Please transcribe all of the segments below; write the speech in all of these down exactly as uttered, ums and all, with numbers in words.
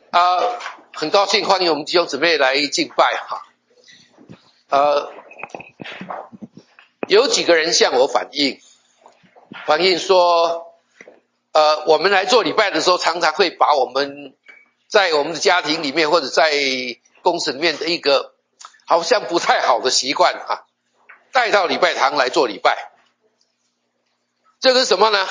啊、呃，很高兴欢迎我们弟兄姊妹来敬拜哈。呃，有几个人向我反映，反映说，呃，我们来做礼拜的时候，常常会把我们在我们的家庭里面或者在公司里面的一个好像不太好的习惯啊，带到礼拜堂来做礼拜。这个是什么呢？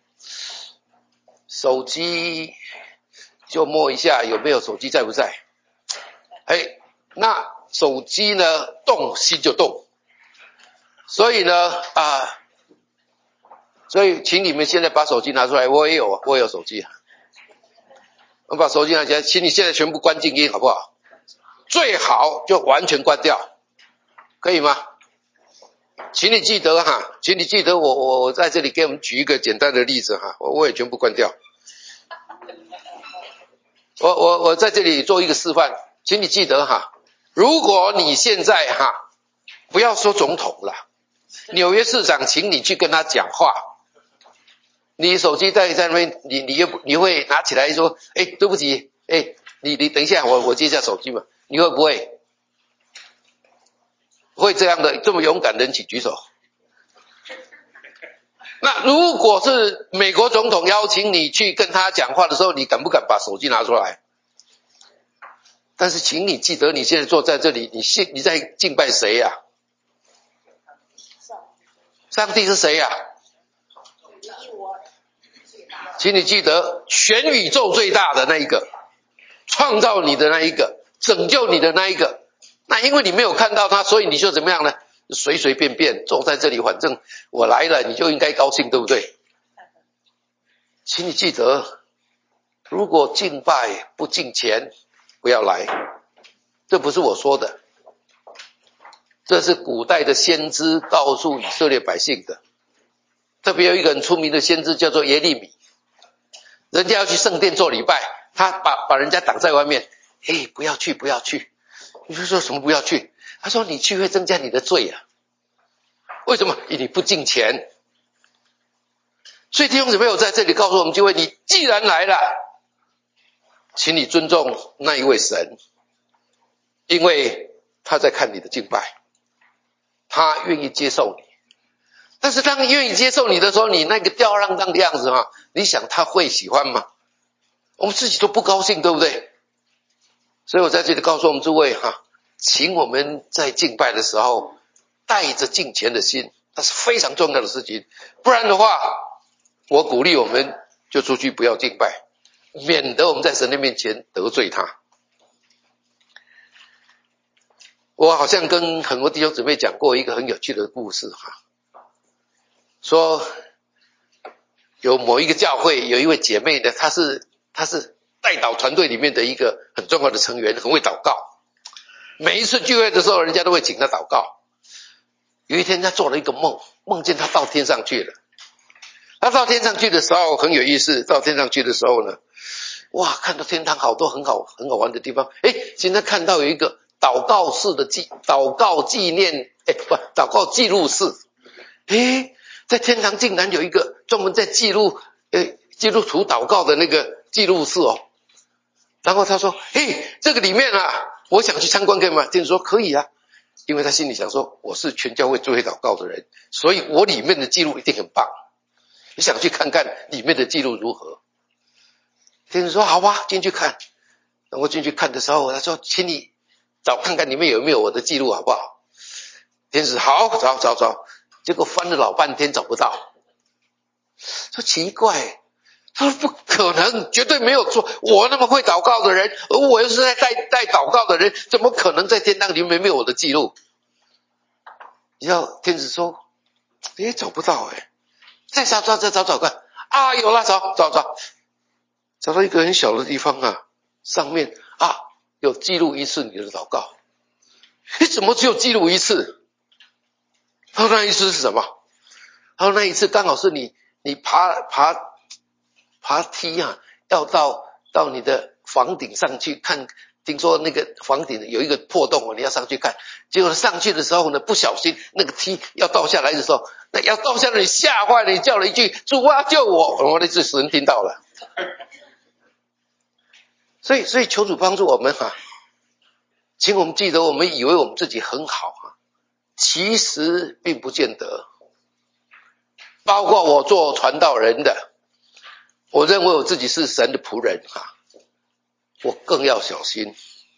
手机就摸一下有没有手机在不在？哎，那手机呢动心就动，所以呢啊、呃，所以请你们现在把手机拿出来，我也有，我也有手机，我把手机拿起来，请你现在全部关静音好不好？最好就完全关掉，可以吗？请你记得哈，请你记得我我我在这里给我们举一个简单的例子哈，我我也全部关掉。我我我在这里做一个示范，请你记得哈，如果你现在哈，不要说总统了，纽约市长请你去跟他讲话，你手机在在那边，你你又你会拿起来说，哎，对不起，哎，你你等一下，我我接一下手机嘛，你会不会？会这样的这么勇敢的人请举手。那如果是美国总统邀请你去跟他讲话的时候，你敢不敢把手机拿出来？但是请你记得，你现在坐在这里，你信你在敬拜谁呀、啊？上帝是谁呀、啊？请你记得，全宇宙最大的那一个，创造你的那一个，拯救你的那一个。那因为你没有看到他，所以你就怎么样呢？随随便便坐在这里，反正我来了，你就应该高兴，对不对？请你记得，如果敬拜不敬虔，不要来。这不是我说的，这是古代的先知告诉以色列百姓的。特别有一个很出名的先知叫做耶利米，人家要去圣殿做礼拜，他把把人家挡在外面，嘿，不要去，不要去。你就说什么不要去？他说你去会增加你的罪啊。为什么？因为你不敬虔。所以弟兄姊妹，我在这里告诉我们就会，你既然来了，请你尊重那一位神，因为他在看你的敬拜，他愿意接受你。但是当愿意接受你的时候，你那个吊儿郎当的样子哈，你想他会喜欢吗？我们自己都不高兴，对不对？所以我在这里告诉我们诸位哈，请我们在敬拜的时候带着敬虔的心，那是非常重要的事情。不然的话，我鼓励我们就出去不要敬拜，免得我们在神的面前得罪他。我好像跟很多弟兄姊妹讲过一个很有趣的故事哈，说有某一个教会有一位姐妹呢，她是她是代祷团队里面的一个很重要的成员，很会祷告。每一次聚会的时候，人家都会请她祷告。有一天她做了一个梦，梦见她到天上去了。她到天上去的时候很有意思，到天上去的时候呢，哇，看到天堂好多很好很好玩的地方。诶，现在看到有一个祷告室的记祷告纪念，诶，不，祷告记录室。诶，在天堂竟然有一个专门在记录诶基督徒祷告的那个记录室哦。然后他说，嘿，这个里面啊，我想去参观可以吗？天主说可以啊，因为他心里想说，我是全教会最会祷告的人，所以我里面的记录一定很棒，你想去看看里面的记录如何？天主说好吧，进去看。然后进去看的时候，他说请你找看看里面有没有我的记录好不好？天使好，找找找，结果翻了老半天找不到。说奇怪，他说不可能，绝对没有错，我那么会祷告的人，而我又是在带带祷告的人，怎么可能在天堂里面没有我的记录？你知道天使说诶，找不到诶，再找找再找找看啊，有了，找找找找到一个很小的地方啊，上面啊有记录一次你的祷告。诶，怎么只有记录一次？他说那一次是什么？他说那一次刚好是你你爬爬爬梯啊，要到到你的房顶上去看，听说那个房顶有一个破洞哦，你要上去看。结果上去的时候呢，不小心那个梯要倒下来的时候，那要倒下来，你吓坏了，你叫了一句主啊救我，我那次神听到了。 所以所以求主帮助我们啊，请我们记得，我们以为我们自己很好啊，其实并不见得。包括我做传道人的，我认为我自己是神的仆人啊，我更要小心。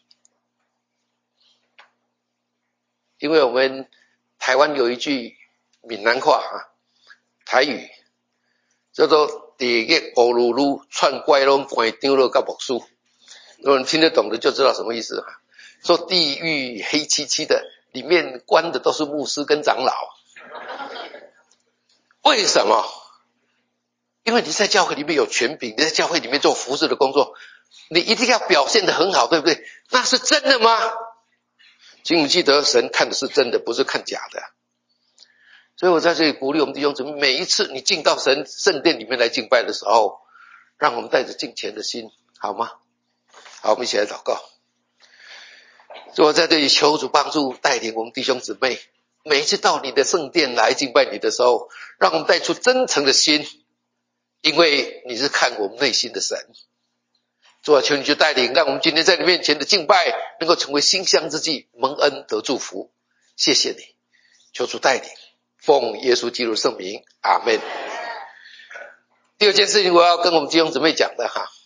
因为我们台湾有一句闽南话啊，台语叫做地狱黑噜噜，串怪龙关丢了个木书。如果你听得懂的就知道什么意思啊。说地狱黑漆漆的，里面关的都是牧师跟长老。为什么？因为你在教会里面有权柄，你在教会里面做服事的工作，你一定要表现得很好，对不对？那是真的吗？请你记得，神看的是真的，不是看假的。所以我在这里鼓励我们弟兄姊妹，每一次你进到神圣殿里面来敬拜的时候，让我们带着敬虔的心，好吗？好，我们一起来祷告。所以我在这里求主帮助带领我们弟兄姊妹，每一次到你的圣殿来敬拜你的时候，让我们带出真诚的心，因为你是看我们内心的神。主啊，求你就带领，让我们今天在你面前的敬拜能够成为馨香之祭，蒙恩得祝福。谢谢你，求主带领，奉耶稣基督圣名，阿们。第二件事情我要跟我们弟兄姊妹讲的哈，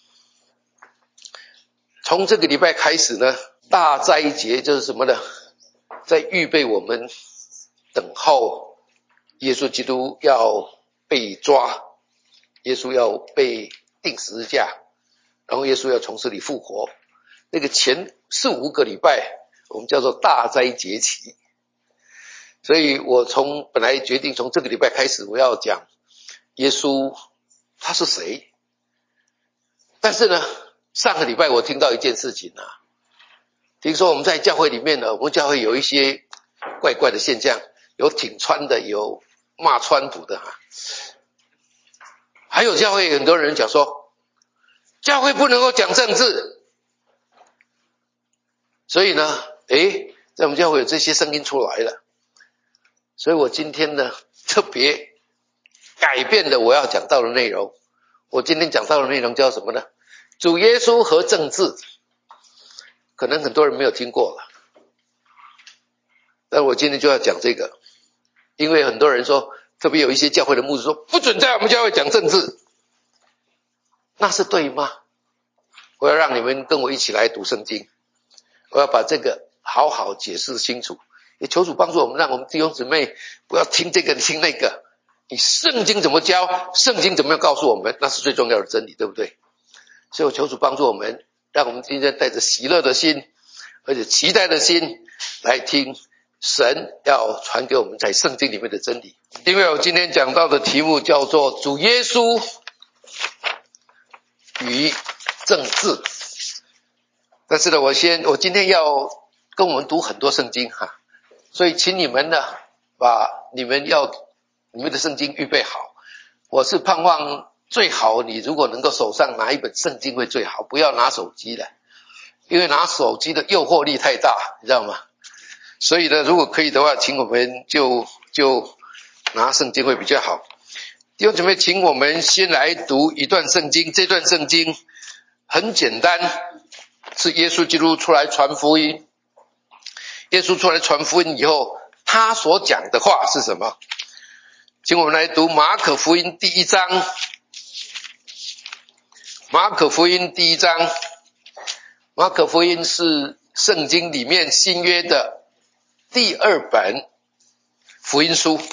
从这个礼拜开始呢，大斋节就是什么呢？在预备我们等候耶稣基督要被抓，耶稣要被钉十字架，然后耶稣要从死里复活。那个前四五个礼拜我们叫做大斋节期。所以我从本来决定从这个礼拜开始我要讲耶稣他是谁。但是呢，上个礼拜我听到一件事情啊，听说我们在教会里面呢，我们教会有一些怪怪的现象，有挺川的，有骂川普的啊。还有教会很多人讲说，教会不能够讲政治。所以呢，诶，在我们教会有这些声音出来了。所以我今天呢，特别改变了我要讲到的内容。我今天讲到的内容叫什么呢？主耶稣和政治。可能很多人没有听过了，但我今天就要讲这个。因为很多人说，特别有一些教会的牧师说，不准在我们教会讲政治。那是对吗？我要让你们跟我一起来读圣经，我要把这个好好解释清楚。也求主帮助我们，让我们弟兄姊妹不要听这个听那个，你圣经怎么教，圣经怎么样告诉我们，那是最重要的真理，对不对？所以我求主帮助我们，让我们今天带着喜乐的心，而且期待的心来听神要传给我们在圣经里面的真理。因为我今天讲到的题目叫做主耶稣与政治。但是呢，我先我今天要跟我们读很多圣经哈，所以请你们呢把你们要你们的圣经预备好。我是盼望最好你如果能够手上拿一本圣经会最好，不要拿手机的，因为拿手机的诱惑力太大，你知道吗？所以呢，如果可以的话，请我们就就拿圣经会比较好。弟兄姊妹，请我们先来读一段圣经。这段圣经很简单，是耶稣基督出来传福音。耶稣出来传福音以后，他所讲的话是什么？请我们来读马可福音第一章。马可福音第一章，马可福音是圣经里面新约的第二本福音书。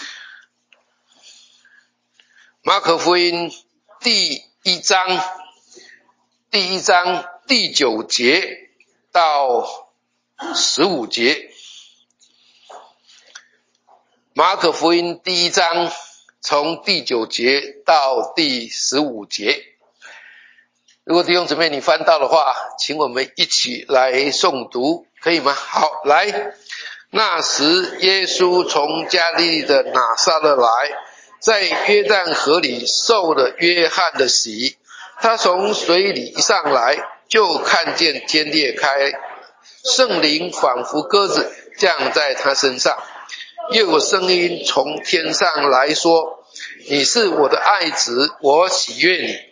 马可福音第一章，第一章第九节到十五节。马可福音第一章从第九节到第十五节。如果弟兄姊妹你翻到的话，请我们一起来诵读，可以吗？好，来。那时耶稣从加利利的拿撒勒来，在约旦河里受了约翰的洗。他从水里一上来，就看见天裂开，圣灵仿佛鸽子降在他身上，又有声音从天上来说，你是我的爱子，我喜悦你。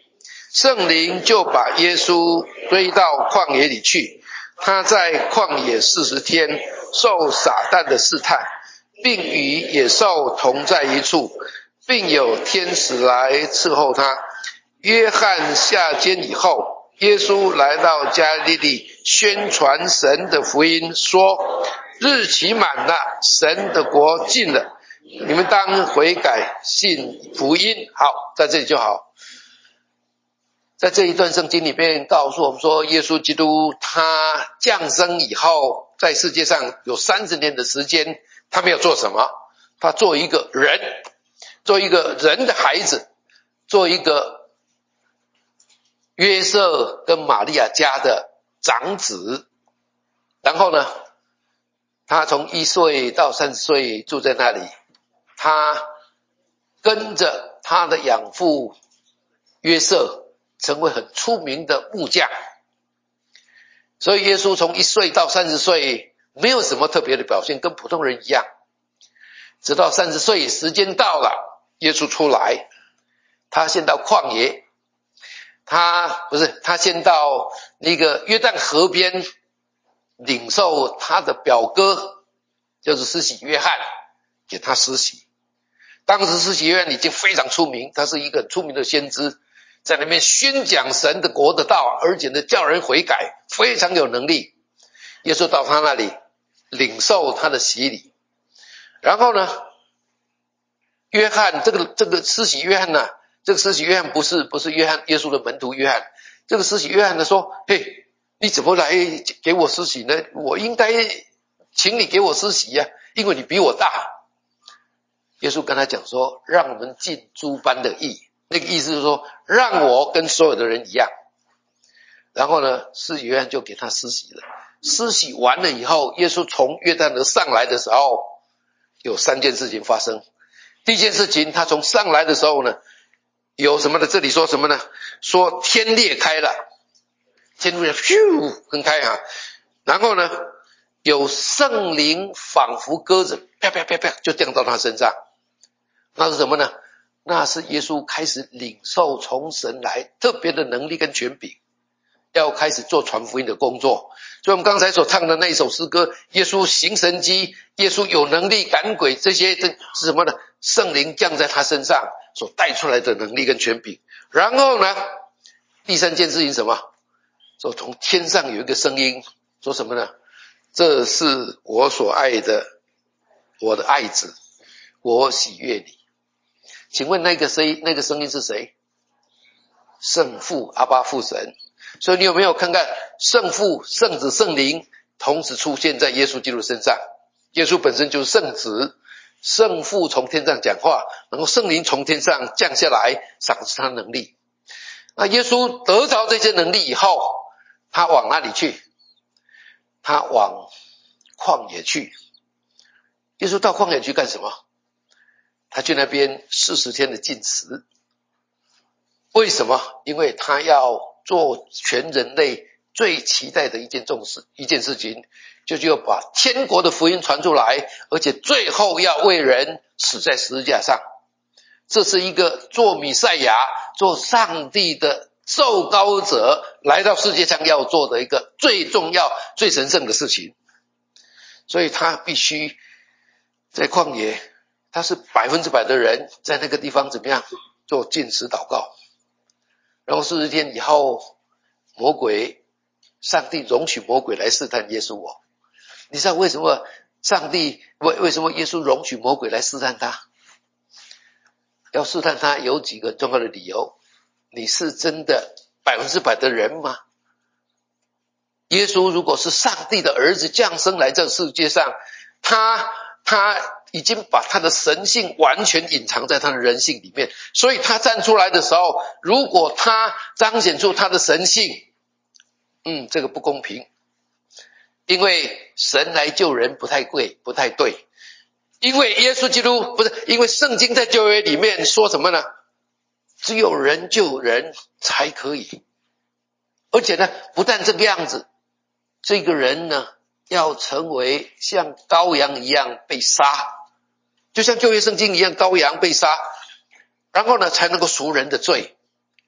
圣灵就把耶稣追到旷野里去，他在旷野四十天受撒旦的试探，并与野兽同在一处，并有天使来伺候他。约翰下监以后，耶稣来到加利利，宣传神的福音，说日期满了，神的国近了，你们当悔改信福音。好，在这里就好。在这一段圣经里面告诉我们说，耶稣基督他降生以后，在世界上有三十年的时间，他没有做什么，他做一个人，做一个人的孩子，做一个约瑟跟玛利亚家的长子。然后呢，他从一岁到三十岁住在那里，他跟着他的养父约瑟成为很出名的木匠。所以耶稣从一岁到三十岁没有什么特别的表现，跟普通人一样。直到三十岁时间到了，耶稣出来，他先到旷野，他不是他先到那个约旦河边领受他的表哥，就是施洗约翰，给他施洗。当时施洗约翰已经非常出名，他是一个很出名的先知，在那边宣讲神的国的道，而且呢叫人悔改，非常有能力。耶稣到他那里领受他的洗礼，然后呢，约翰这个这个施洗约翰呢、啊，这个施洗约翰不是不是约翰耶稣的门徒约翰，这个施洗约翰呢说，嘿，你怎么来给我施洗呢？我应该请你给我施洗呀、啊，因为你比我大。耶稣跟他讲说，让我们尽诸般的义，那个意思是说，让我跟所有的人一样。然后呢，施洗约翰就给他施洗了。施洗完了以后，耶稣从约旦河上来的时候，有三件事情发生。第一件事情，他从上来的时候呢，有什么呢？这里说什么呢？说天裂开了，天裂咻分开啊。然后呢，有圣灵仿佛鸽子啪啪啪啪就降到他身上。那是什么呢？那是耶稣开始领受从神来特别的能力跟权柄，要开始做传福音的工作。所以我们刚才所唱的那一首诗歌，耶稣行神迹，耶稣有能力赶鬼，这些这是什么呢？圣灵降在他身上所带出来的能力跟权柄。然后呢，第三件事情什么？说从天上有一个声音说什么呢？这是我所爱的，我的爱子，我喜悦你。请问那个声音那个声音是谁？圣父，阿爸父神。所以你有没有看看圣父、圣子、圣灵同时出现在耶稣基督身上？耶稣本身就是圣子，圣父从天上讲话，然后圣灵从天上降下来赏赐他能力。那耶稣得着这些能力以后，他往哪里去？他往旷野去。耶稣到旷野去干什么？他去那边四十天的禁食。为什么？因为他要做全人类最期待的一件重事，一件事情，就是要把天国的福音传出来，而且最后要为人死在十字架上。这是一个做弥赛亚、做上帝的受膏者来到世界上要做的一个最重要、最神圣的事情。所以他必须在旷野，他是百分之百的人在那个地方怎么样做禁食祷告。然后四十天以后，魔鬼上帝容许魔鬼来试探耶稣哦。你知道为什么上帝为为什么耶稣容许魔鬼来试探他？要试探他有几个重要的理由。你是真的百分之百的人吗？耶稣如果是上帝的儿子降生来这世界上，他他已经把他的神性完全隐藏在他的人性里面，所以他站出来的时候，如果他彰显出他的神性，嗯，这个不公平。因为神来救人不太贵，不太对。因为耶稣基督不是，因为圣经在旧约里面说什么呢？只有人救人才可以。而且呢，不但这个样子，这个人呢要成为像羔羊一样被杀，就像旧约圣经一样，羔羊被杀，然后呢才能够赎人的罪。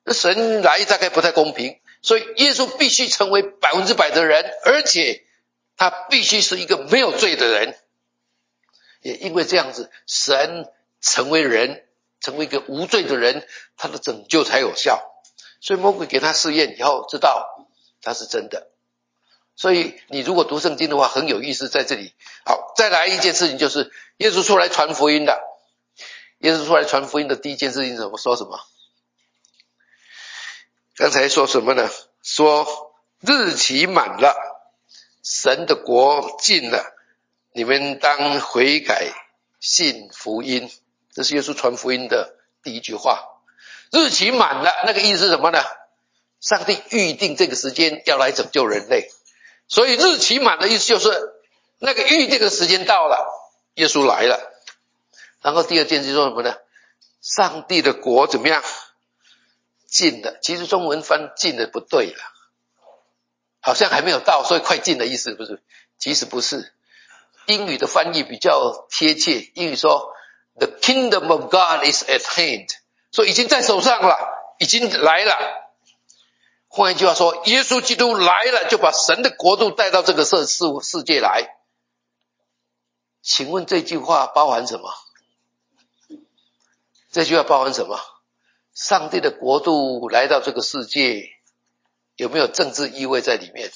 那神来大概不太公平，所以耶稣必须成为百分之百的人，而且他必须是一个没有罪的人。也因为这样子，神成为人，成为一个无罪的人，他的拯救才有效。所以魔鬼给他试验以后，知道他是真的。所以你如果读圣经的话，很有意思在这里。好，再来一件事情，就是耶稣出来传福音的。耶稣出来传福音的第一件事情怎么说什么？刚才说什么呢？说日期满了，神的国近了，你们当悔改信福音。这是耶稣传福音的第一句话。日期满了，那个意思是什么呢？上帝预定这个时间要来拯救人类，所以日期满的意思就是那个预定的时间到了，耶稣来了。然后第二件事说什么呢？上帝的国怎么样？近了。其实中文翻近了不对了，好像还没有到，所以快近的意思不是？其实不是。英语的翻译比较贴切，英语说 The kingdom of God is at hand， 说已经在手上了，已经来了。换一句话说，耶稣基督来了，就把神的国度带到这个世世界来。请问这句话包含什么？这句话包含什么？上帝的国度来到这个世界，有没有政治意味在里面？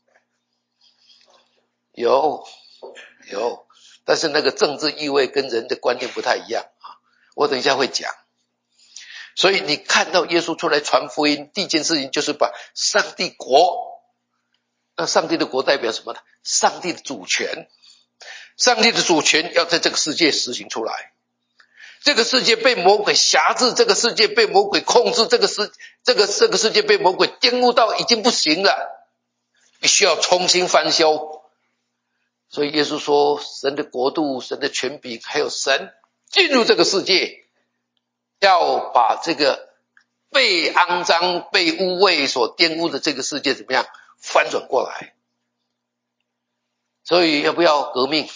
有，有，但是那个政治意味跟人的观念不太一样啊，我等一下会讲。所以你看到耶稣出来传福音，第一件事情就是把上帝国，那上帝的国代表什么呢？上帝的主权，上帝的主权要在这个世界实行出来。这个世界被魔鬼辖制，这个世界被魔鬼控制，这个世这个这个世界被魔鬼玷污到已经不行了，必须要重新翻修。所以耶稣说，神的国度、神的权柄还有神进入这个世界，要把这个被肮脏、被污秽所玷污的这个世界怎么样翻转过来。所以要不要革命？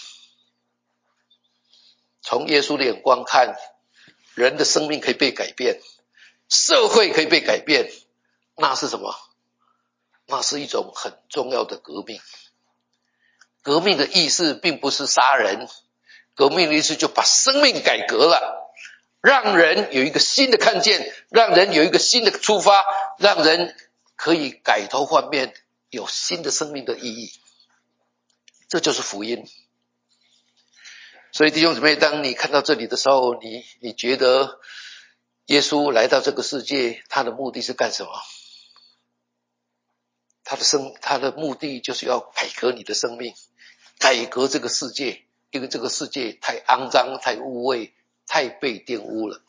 从耶稣的眼光看，人的生命可以被改变，社会可以被改变，那是什么？那是一种很重要的革命。革命的意思并不是杀人，革命的意思就把生命改革了，让人有一个新的看见，让人有一个新的出发，让人可以改头换面，有新的生命的意义。这就是福音。所以弟兄姊妹，当你看到这里的时候，你你觉得耶稣来到这个世界，他的目的是干什么？他的生他的目的就是要改革你的生命，改革这个世界，因为这个世界太肮脏、太污秽、太被玷污了。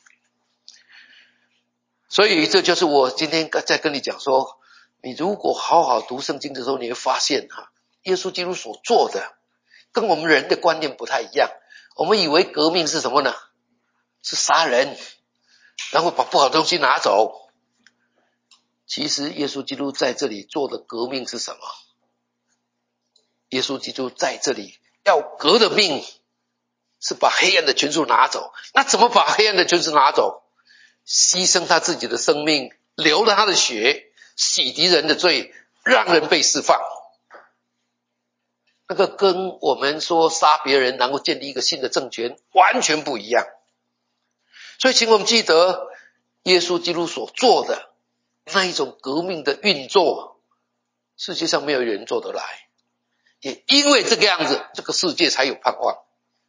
所以这就是我今天在跟你讲说，你如果好好读圣经的时候，你会发现哈，耶稣基督所做的跟我们人的观念不太一样。我们以为革命是什么呢？是杀人，然后把不好的东西拿走。其实耶稣基督在这里做的革命是什么？耶稣基督在这里要革的命是把黑暗的权势拿走。那怎么把黑暗的权势拿走？牺牲他自己的生命，流了他的血，洗涤人的罪，让人被释放。那个跟我们说杀别人然后建立一个新的政权完全不一样。所以请我们记得耶稣基督所做的那一种革命的运作，世界上没有人做得来，也因为这个样子，这个世界才有盼望。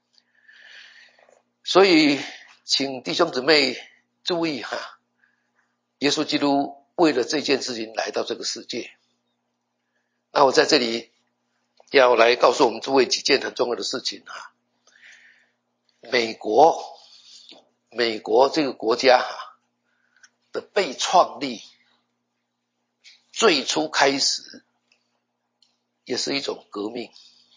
所以请弟兄姊妹注意哈，耶稣基督为了这件事情来到这个世界。那我在这里要来告诉我们诸位几件很重要的事情啊。美国美国这个国家的被创立，最初开始也是一种革命。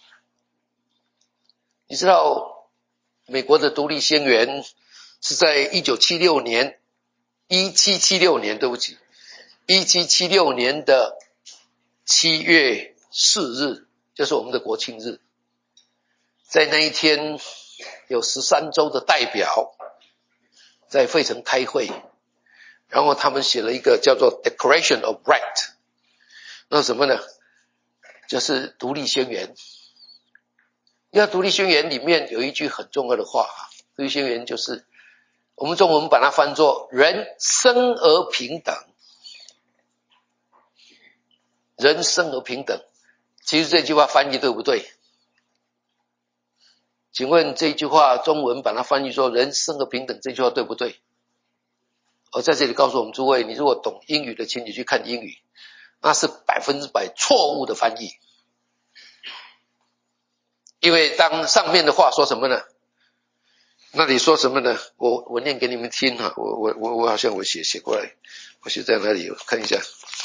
你知道美国的独立宣言是在一九七六年一七七六年对不起一七七六年的七月四日，就是我们的国庆日。在那一天有十三州的代表在费城开会， 然后他们写了一个叫做 Declaration of Right， 那什么呢？就是独立宣言。因为独立宣言里面有一句很重要的话，独立宣言就是我们中文把它翻作人生而平等，人生而平等。其实这句话翻译对不对？请问这句话中文把它翻译说人生而平等，这句话对不对？我在这里告诉我们诸位，你如果懂英语的，请你去看英语，那是百分之百错误的翻译。因为当上面的话说什么呢？那里说什么呢？我我念给你们听哈，我我我我好像我写写过来，我写在哪里？我看一下。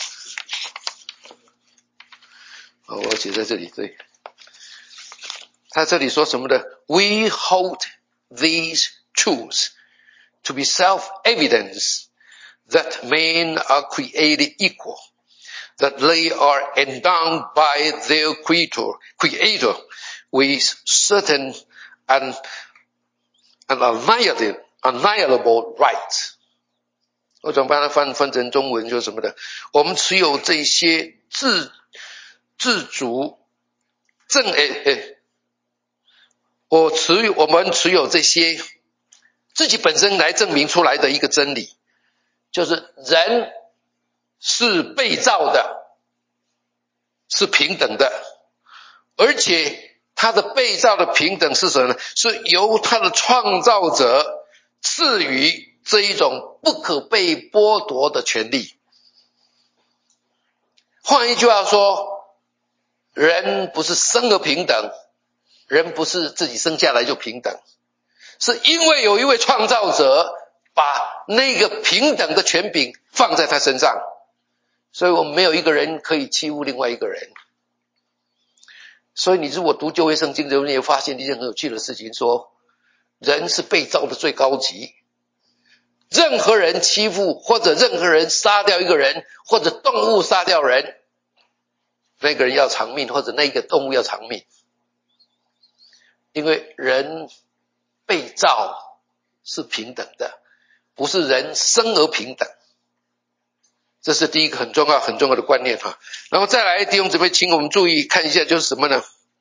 好，我写在这里，对。他这里说什么呢？ We hold these truths to be self-evidence that men are created equal, that they are endowed by their creator, creator with certain and unalienable, unalienable rights. 我怎么把它翻翻成中文就是什么的？我们持有这些自自主正诶诶，我持有我们持有这些自己本身来证明出来的一个真理，就是人是被造的，是平等的，而且他的被造的平等是什么呢？是由他的创造者赐予这一种不可被剥夺的权利。换一句话说，人不是生而平等，人不是自己生下来就平等，是因为有一位创造者把那个平等的权柄放在他身上，所以我们没有一个人可以欺负另外一个人。所以你如果读旧约圣经的时候，你也发现一件很有趣的事情，说人是被造的最高级，任何人欺负或者任何人杀掉一个人，或者动物杀掉人，那个人要偿命，或者那个动物要偿命。因为人被造是平等的，不是人生而平等。这是第一个很重要很重要的观念哈。然后再来弟兄姊妹，请我们注意看一下，就是什么呢？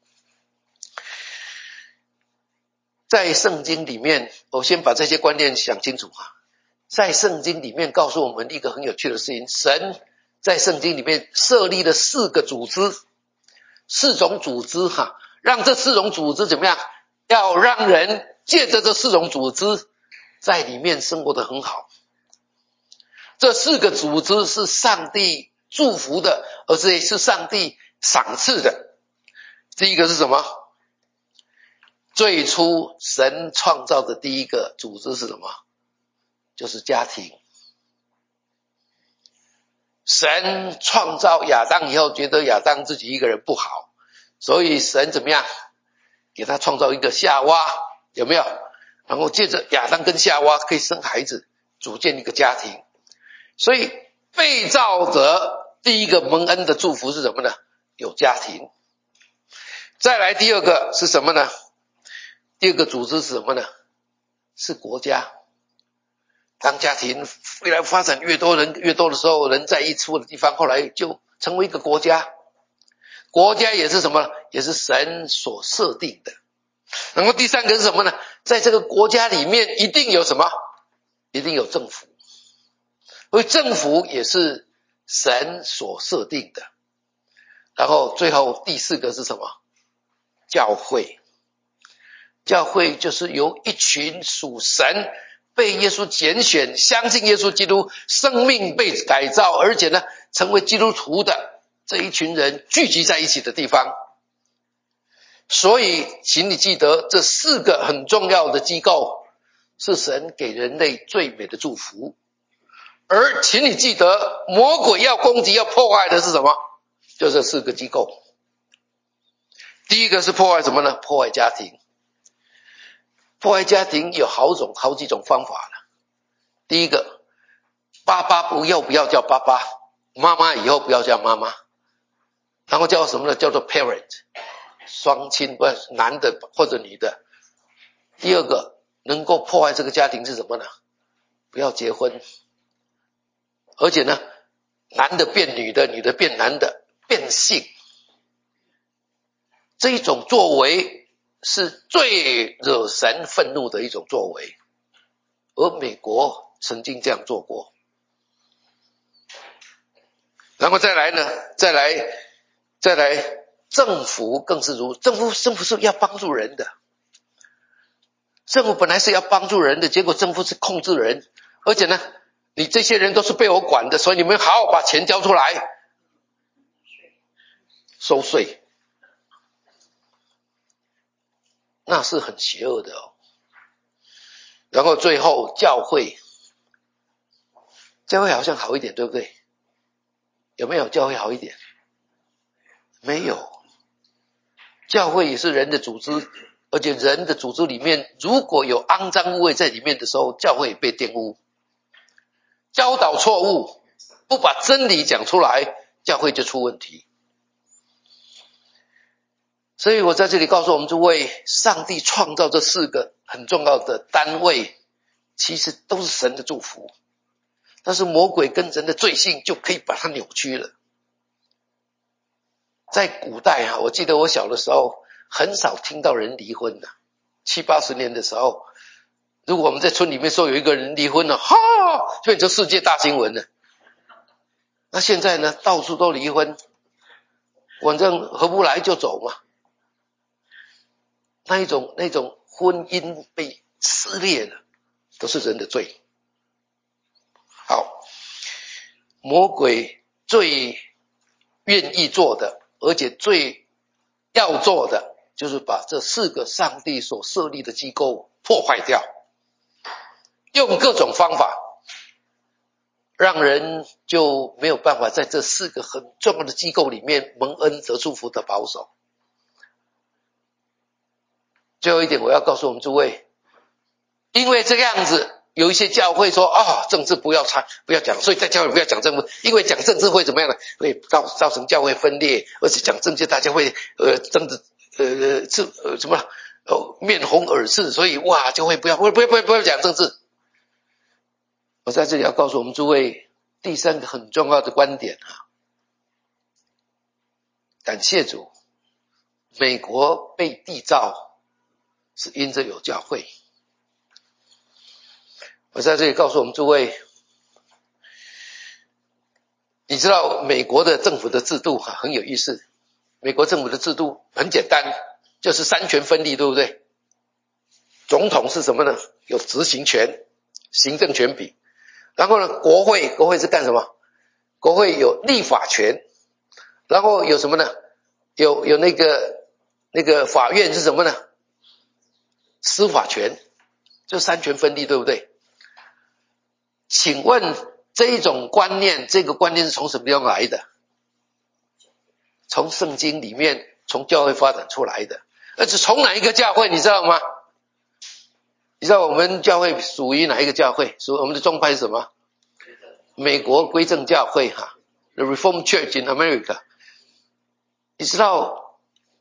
在圣经里面，我先把这些观念想清楚哈。在圣经里面告诉我们一个很有趣的事情，神在圣经里面设立了四个组织，四种组织哈，让这四种组织怎么样？要让人借着这四种组织在里面生活得很好。这四个组织是上帝祝福的，而且是上帝赏赐的。第一个是什么？最初神创造的第一个组织是什么？就是家庭。神创造亚当以后，觉得亚当自己一个人不好，所以神怎么样？给他创造一个夏娃，有没有？然后借着亚当跟夏娃可以生孩子，组建一个家庭。所以被造者第一个蒙恩的祝福是什么呢？有家庭。再来第二个是什么呢？第二个组织是什么呢？是国家。当家庭未来发展越多人越多的时候，人在一处的地方，后来就成为一个国家。国家也是什么？也是神所设定的。然后第三个是什么呢？在这个国家里面一定有什么？一定有政府。所以政府也是神所设定的。然后最后第四个是什么？教会。教会就是由一群属神被耶稣拣选，相信耶稣基督，生命被改造，而且呢成为基督徒的这一群人聚集在一起的地方。所以请你记得，这四个很重要的机构是神给人类最美的祝福。而请你记得，魔鬼要攻击要破坏的是什么？就这四个机构。第一个是破坏什么呢？破坏家庭。破坏家庭有好种好几种方法了。第一个，爸爸不要不要叫爸爸，妈妈以后不要叫妈妈，然后叫什么呢？叫做 parent， 双亲，不是男的或者女的。第二个，能够破坏这个家庭是什么呢？不要结婚， 而且呢，男的变女的，女的变男的，变性，这一种作为是最惹神愤怒的一种作为，而美国曾经这样做过。然后再来呢，再来，再来，政府更是如，政府政府是要帮助人的，政府本来是要帮助人的，结果政府是控制人，而且呢，你这些人都是被我管的，所以你们好好把钱交出来，收税，那是很邪恶的哦。然后最后教会，教会好像好一点，对不对？有没有教会好一点？没有。教会也是人的组织，而且人的组织里面如果有肮脏污秽在里面的时候，教会也被玷污。教导错误，不把真理讲出来，教会就出问题。所以我在这里告诉我们诸位，上帝创造这四个很重要的单位，其实都是神的祝福，但是魔鬼跟人的罪性就可以把它扭曲了。在古代啊，我记得我小的时候很少听到人离婚的，七八十年的时候，如果我们在村里面说有一个人离婚了，哈，就变成世界大新闻了。那现在呢，到处都离婚，反正合不来就走嘛。那一种那种婚姻被撕裂了，都是人的罪。好，魔鬼最愿意做的，而且最要做的，就是把这四个上帝所设立的机构破坏掉，用各种方法让人就没有办法在这四个很重要的机构里面蒙恩得祝福的保守。最后一点我要告诉我们诸位，因为这个样子，有一些教会说啊、哦，政治不要参不要讲，所以在教会不要讲政治，因为讲政治会怎么样呢？会造造成教会分裂，而且讲政治大家会呃政治呃是呃什么哦面红耳赤，所以哇就会不要不要不要不要讲政治。我在这里要告诉我们诸位第三个很重要的观点啊，感谢主，美国被缔造是因着有教会。我在这里告诉我们诸位，你知道美国的政府的制度啊很有意思，美国政府的制度很简单，就是三权分立，对不对？总统是什么呢？有执行权、行政权柄。然后呢，国会，国会是干什么？国会有立法权。然后有什么呢？有有那个那个法院是什么呢？司法权。就三权分立，对不对？请问这一种观念，这个观念是从什么地方来的？从圣经里面，从教会发展出来的。而且从哪一个教会你知道吗？你知道我们教会属于哪一个教会？属我们的宗派是什么？美国归正教会哈 ，The Reformed Church in America。你知道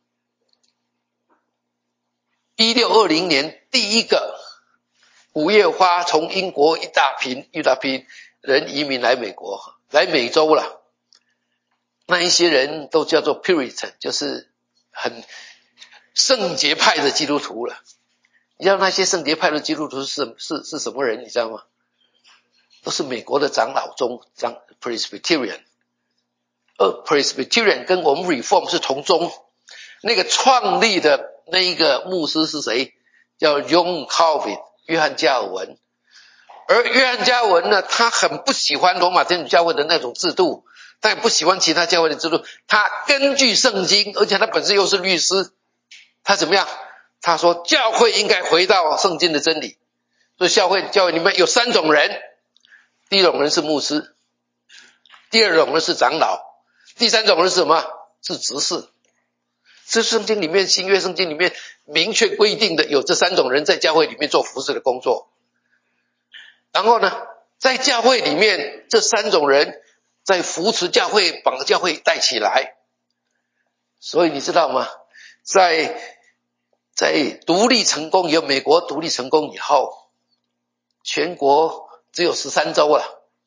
一六二零年第一个五月花从英国一大批一大批人移民来美国，来美洲了。那一些人都叫做 Puritan， 就是很圣洁派的基督徒了。你知道那些圣洁派的基督徒是是是什么人？你知道吗？都是美国的长老宗，长 Presbyterian。而 Presbyterian 跟我们 Reform 是同宗。那个创立的那一个牧师是谁？叫 John Calvin， 约翰加尔文。而约翰加尔文呢，他很不喜欢罗马天主教会的那种制度，他也不喜欢其他教会的制度。他根据圣经，而且他本身又是律师，他怎么样？他说教会应该回到圣经的真理。所以教会教会里面有三种人，第一种人是牧师，第二种人是长老，第三种人是什么？是执事。这圣经里面，新约圣经里面明确规定的有这三种人在教会里面做服事的工作。然后呢，在教会里面，这三种人在扶持教会，把教会带起来。所以你知道吗？在在独立成功，有美国独立成功以后，全国只有十三州了，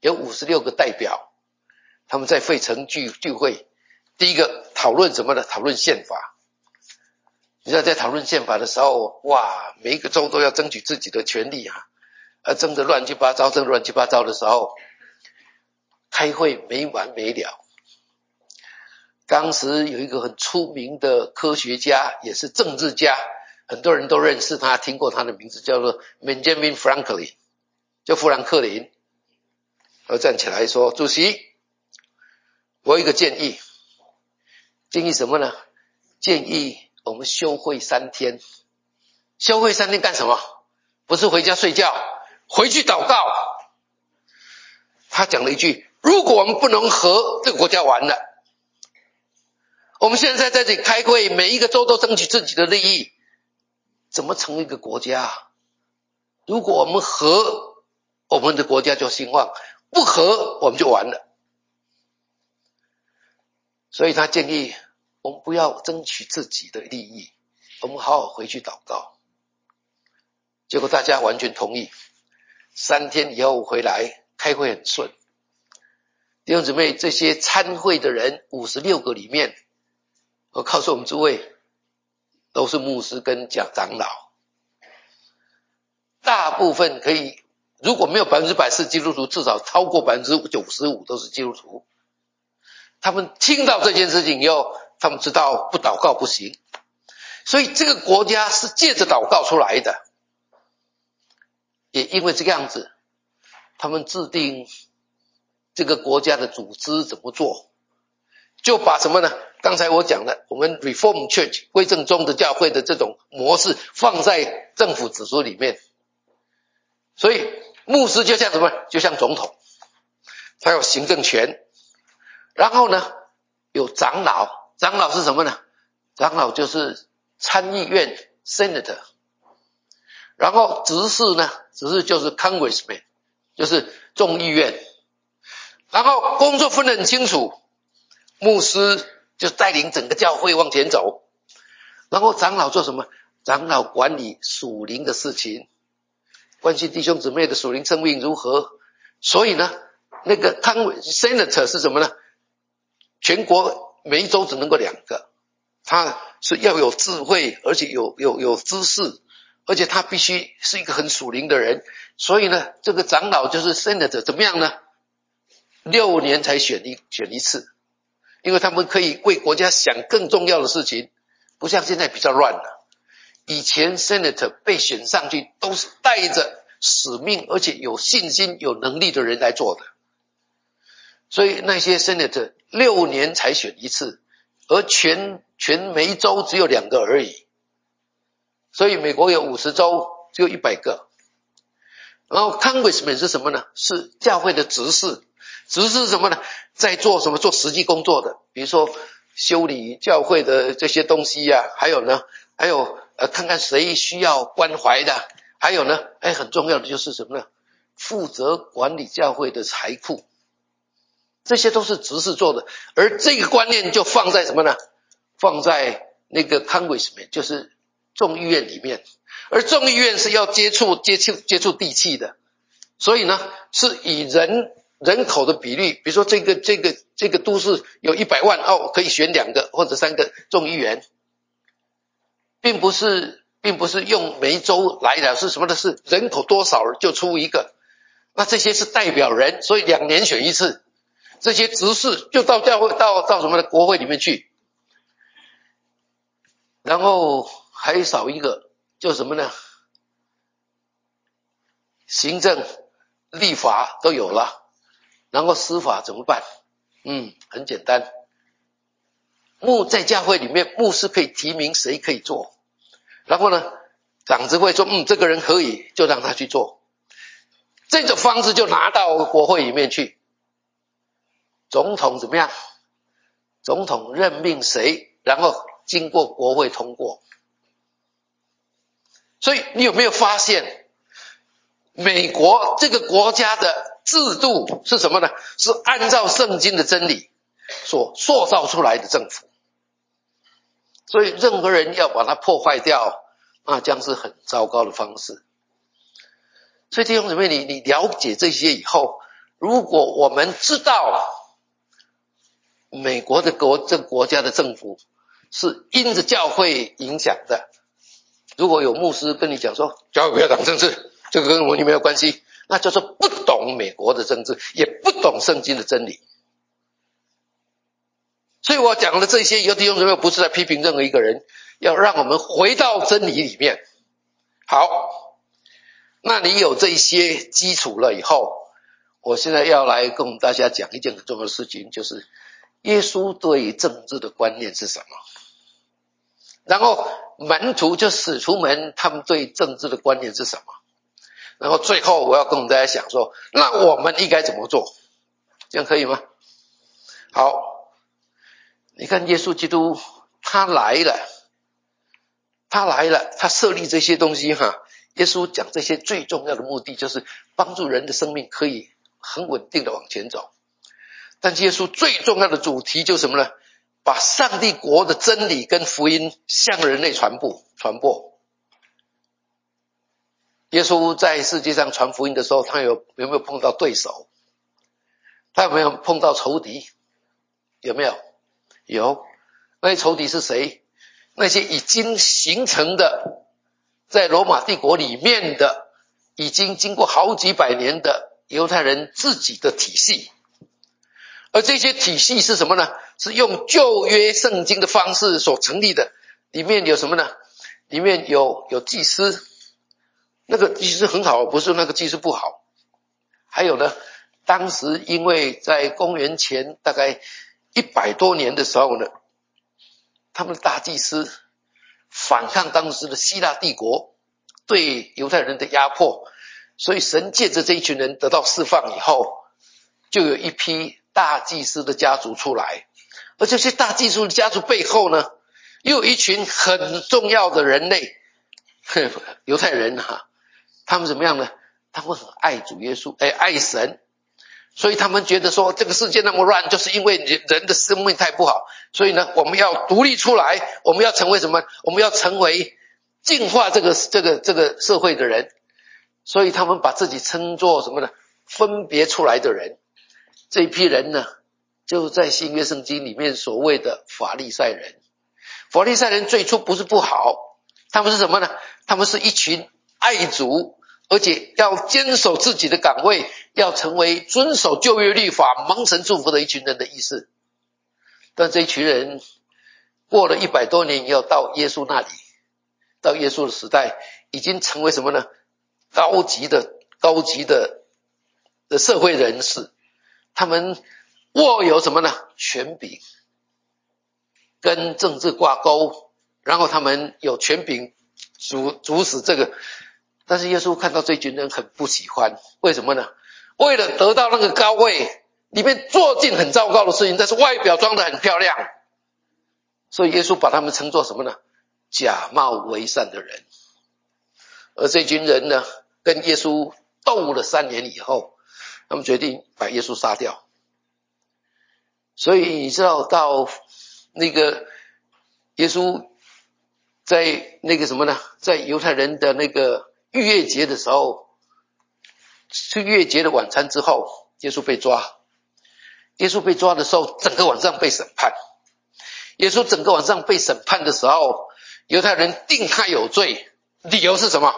有五十六个代表，他们在费城聚聚会。第一个讨论什么呢？讨论宪法。你知道在讨论宪法的时候，哇，每一个州都要争取自己的权利啊，而争得乱七八糟，争得乱七八糟的时候，开会没完没了。当时有一个很出名的科学家，也是政治家，很多人都认识他，听过他的名字，叫做 Benjamin Franklin， 叫富兰克林。他站起来说：主席，我有一个建议。建议什么呢？建议我们休会三天。休会三天干什么？不是回家睡觉，回去祷告。他讲了一句：如果我们不能和，这个国家完了。我们现在在这里开会，每一个州都争取自己的利益，怎么成为一个国家？如果我们和，我们的国家就兴旺；不和，我们就完了。所以他建议我们不要争取自己的利益，我们好好回去祷告。结果大家完全同意，三天以后回来开会很顺。弟兄姊妹，这些参会的人五十六个里面，我告诉我们诸位，都是牧师跟长长老，大部分可以，如果没有百分之百是基督徒，至少超过百分之九十五都是基督徒。他们听到这件事情以后，他们知道不祷告不行，所以这个国家是借着祷告出来的。也因为这个样子，他们制定这个国家的组织怎么做，就把什么呢？刚才我讲的，我们 Reform Church 归正宗的教会的这种模式放在政府指挥里面。所以牧师就像什么？就像总统，他有行政权。然后呢，有长老，长老是什么呢？长老就是参议院 Senator。然后执事呢，执事就是 Congressman， 就是众议院。然后工作分得很清楚，牧师就带领整个教会往前走。然后长老做什么？长老管理属灵的事情，关心弟兄姊妹的属灵生命如何。所以呢，那个 Senator 是什么呢？全国每一州只能够两个，他是要有智慧，而且有有有知识，而且他必须是一个很属灵的人。所以呢，这个长老就是 Senator， 怎么样呢？六年才选一选一次，因为他们可以为国家想更重要的事情，不像现在比较乱了。以前 Senator 被选上去都是带着使命，而且有信心、有能力的人来做的。所以那些 Senator 六年才选一次，而全全每州只有两个而已。所以美国有五十州，只有一百个。然后 Congressman 是什么呢？是教会的执事。执事是什么呢？在做什么？做实际工作的，比如说修理教会的这些东西啊，还有呢，还有呃看看谁需要关怀的，还有呢，哎很重要的就是什么呢？负责管理教会的财库。这些都是执事做的，而这个观念就放在什么呢？放在那个 Congressman， 就是众议院里面。而众议院是要接触接触接触地气的，所以呢，是以人人口的比例，比如说这个这个这个都市有一百万，哦，可以选两个或者三个众议员，并不是并不是用每一州来的，是什么呢？是人口多少就出一个。那这些是代表人，所以两年选一次。这些执事就到教会到到什么呢？国会里面去。然后还少一个，就是什么呢？行政、立法都有了，然后司法怎么办？嗯，很简单。牧在教会里面，牧师可以提名谁可以做，然后呢，长执会说，嗯，这个人可以，就让他去做。这种方式就拿到国会里面去。总统怎么样？总统任命谁，然后经过国会通过。所以你有没有发现，美国这个国家的制度是什么呢？是按照圣经的真理所塑造出来的政府。所以任何人要把它破坏掉，那将是很糟糕的方式。所以弟兄姊妹，你你了解这些以后， 如果我们知道美国的国这个国家的政府是因着教会影响的，如果有牧师跟你讲说教会不要讲政治，这个跟我没有关系，那就是不懂美国的政治，也不懂圣经的真理。所以我讲的这些有弟兄姊妹不是在批评任何一个人，要让我们回到真理里面。好，那你有这些基础了以后，我现在要来跟大家讲一件很重要的事情，就是耶稣对政治的观念是什么。然后门徒就使徒们他们对政治的观念是什么。然后最后我要跟大家讲说，那我们应该怎么做，这样可以吗？好，你看耶稣基督他来了，他来了，他设立这些东西哈。耶稣讲这些最重要的目的就是帮助人的生命可以很稳定的往前走。但耶稣最重要的主题就是什么呢？把上帝国的真理跟福音向人类传播传播。耶稣在世界上传福音的时候，他有有没有碰到对手？他有没有碰到仇敌？有没有？有。那些仇敌是谁？那些已经形成的在罗马帝国里面的已经经过好几百年的犹太人自己的体系。而这些体系是什么呢？是用旧约圣经的方式所成立的。里面有什么呢？里面有有祭司，那个祭司很好，不是那个祭司不好。还有呢，当时因为在公元前大概一百多年的时候呢，他们的大祭司反抗当时的希腊帝国对犹太人的压迫，所以神借着这一群人得到释放以后，就有一批大祭司的家族出来。而这些大祭司的家族背后呢，又有一群很重要的人类，犹太人哈，他们怎么样呢？他们很爱主耶稣，哎，爱神。所以他们觉得说这个世界那么乱，就是因为人的生命太不好，所以呢我们要独立出来，我们要成为什么？我们要成为净化这个这个这个社会的人。所以他们把自己称作什么呢？分别出来的人。这一批人呢，就在新约圣经里面所谓的法利赛人。法利赛人最初不是不好，他们是什么呢？他们是一群爱主，而且要坚守自己的岗位，要成为遵守旧约律法蒙神祝福的一群人的意思。但这一群人过了一百多年以后，到耶稣那里，到耶稣的时代，已经成为什么呢？高级的高级的的社会人士。他们握有什么呢？权柄，跟政治挂钩，然后他们有权柄主主使这个。但是耶稣看到这群人很不喜欢，为什么呢？为了得到那个高位，里面做尽很糟糕的事情，但是外表装得很漂亮，所以耶稣把他们称作什么呢？假冒为善的人。而这群人呢，跟耶稣斗了三年以后，他们决定把耶稣杀掉。所以你知道，到那个耶稣在那个什么呢？在犹太人的那个逾越节的时候，吃逾越节的晚餐之后，耶稣被抓。耶稣被抓的时候，整个晚上被审判。耶稣整个晚上被审判的时候，犹太人定他有罪，理由是什么？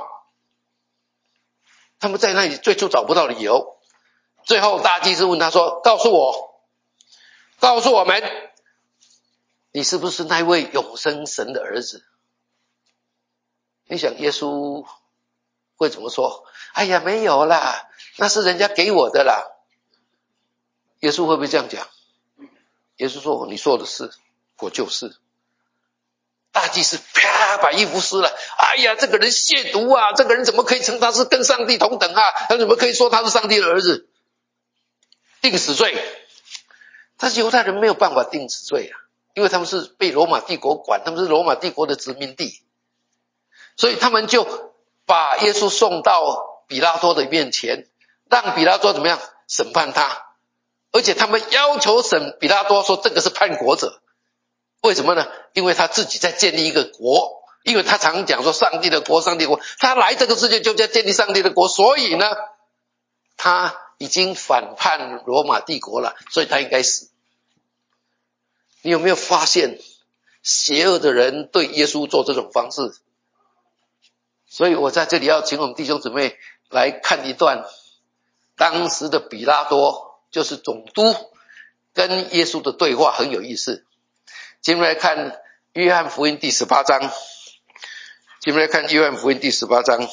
他们在那里最初找不到理由。最后大祭司问他说，告诉我告诉我们，你是不是那位永生神的儿子？你想耶稣会怎么说？哎呀，没有啦，那是人家给我的啦。耶稣会不会这样讲？耶稣说，你说的是，我就是。大祭司啪把衣服撕了，哎呀，这个人亵渎啊，这个人怎么可以称他是跟上帝同等啊？他怎么可以说他是上帝的儿子？定死罪。但是犹太人没有办法定死罪啊，因为他们是被罗马帝国管，他们是罗马帝国的殖民地，所以他们就把耶稣送到比拉多的面前，让比拉多怎么样审判他。而且他们要求审比拉多说这个是叛国者。为什么呢？因为他自己在建立一个国，因为他常讲说上帝的国上帝的国，他来这个世界就在建立上帝的国，所以呢他已经反叛罗马帝国了，所以他应该死。你有没有发现邪恶的人对耶稣做这种方式？所以我在这里要请我们弟兄姊妹来看一段当时的比拉多，就是总督跟耶稣的对话，很有意思。今天来看约翰福音第十八章，今天来看约翰福音第十八章，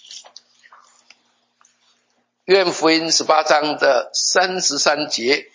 约翰福音十八章的三十三节。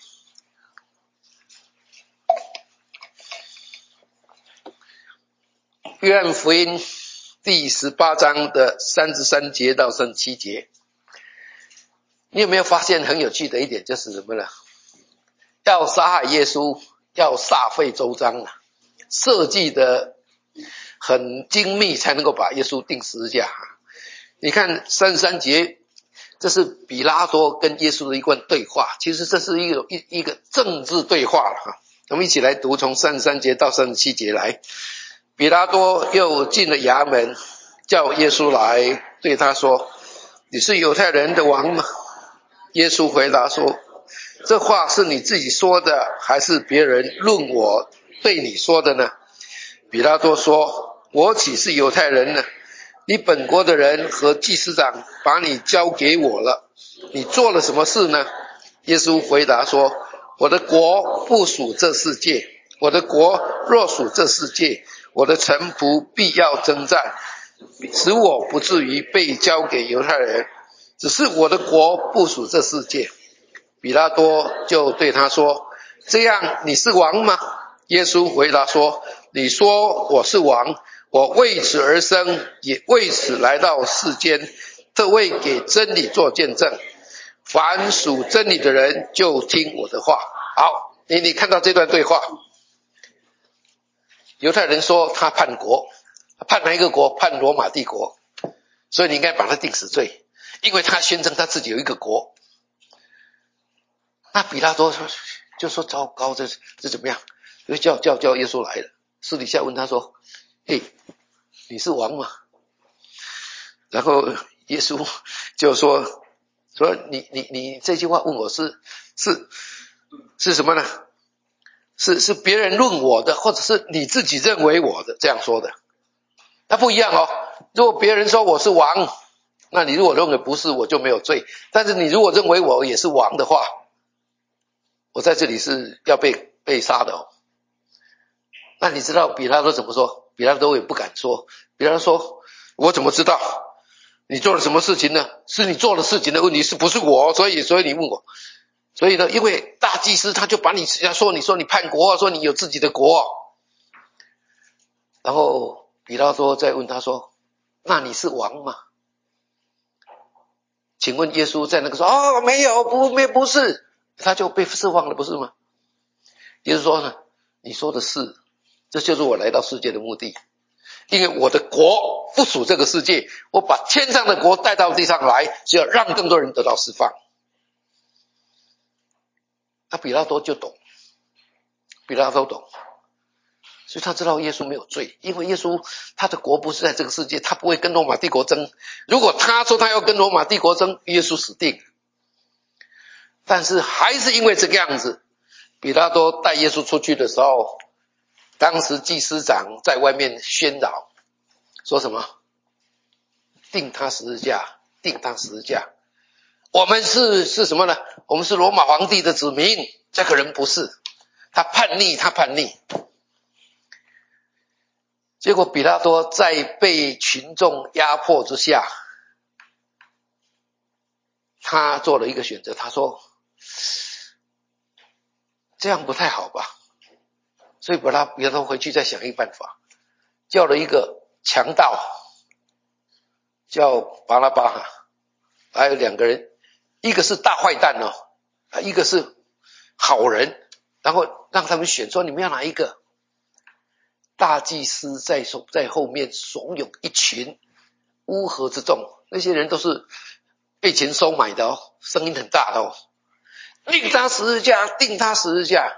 约翰福音第十八章的三十三节到三十七节，你有没有发现很有趣的一点，就是什么呢？要杀害耶稣，要煞费周章啊，设计的很精密，才能够把耶稣钉十字架。你看三十三节，这是比拉多跟耶稣的一段对话，其实这是一个一一个政治对话了哈。我们一起来读，从三十三节到三十七节来。比拉多又进了衙门，叫耶稣来，对他说：“你是犹太人的王吗？”耶稣回答说：“这话是你自己说的，还是别人论我对你说的呢？”比拉多说：“我岂是犹太人呢？你本国的人和祭司长把你交给我了，你做了什么事呢？”耶稣回答说：“我的国不属这世界，我的国若属这世界，我的臣仆必要征战，使我不至于被交给犹太人。只是我的国不属这世界。”比拉多就对他说：“这样你是王吗？”耶稣回答说：“你说我是王，我为此而生，也为此来到世间，特为给真理做见证。凡属真理的人就听我的话。”好，你你看到这段对话，犹太人说他叛国，叛哪一个国？叛罗马帝国，所以你应该把他定死罪，因为他宣称他自己有一个国。那比拉多就说：“糟糕，这这怎么样？”就叫叫叫耶稣来了，私底下问他说：“嘿，你是王吗？”然后耶稣就说：“说你你你这句话问我是是是什么呢？是是别人论我的，或者是你自己认为我的，这样说的。那不一样哦。如果别人说我是王，那你如果认为不是，我就没有罪。但是你如果认为我也是王的话，我在这里是要被被杀的哦。”那你知道比拉多怎么说？比拉多也不敢说。比拉多说：“我怎么知道你做了什么事情呢？是你做的事情的问题，是不是我？所以所以你问我。所以呢，因为大祭司他就把你说你说你叛国，说你有自己的国。”然后比拉多再问他说：“那你是王吗？”请问耶稣在那个说：“哦，没有，不没不是。”他就被释放了，不是吗？耶稣说呢：“你说的是，这就是我来到世界的目的。因为我的国不属这个世界，我把天上的国带到地上来，是要让更多人得到释放。”那比拉多就懂，比拉多懂，所以他知道耶稣没有罪，因为耶稣他的国不是在这个世界，他不会跟罗马帝国争。如果他说他要跟罗马帝国争，耶稣死定。但是还是因为这个样子，比拉多带耶稣出去的时候，当时祭司长在外面喧扰，说什么？钉他十字架，钉他十字架。我们是是什么呢？我们是罗马皇帝的子民。这个人不是，他叛逆，他叛逆。结果比拉多在被群众压迫之下，他做了一个选择，他说：“这样不太好吧？”所以把他比拉多回去再想一个办法，叫了一个强盗，叫巴拉巴，还有两个人，一个是大坏蛋哦，一个是好人，然后让他们选，说你们要哪一个？大祭司在在后面怂恿一群乌合之众，那些人都是被钱收买的哦，声音很大的哦，钉他十字架，钉他十字架。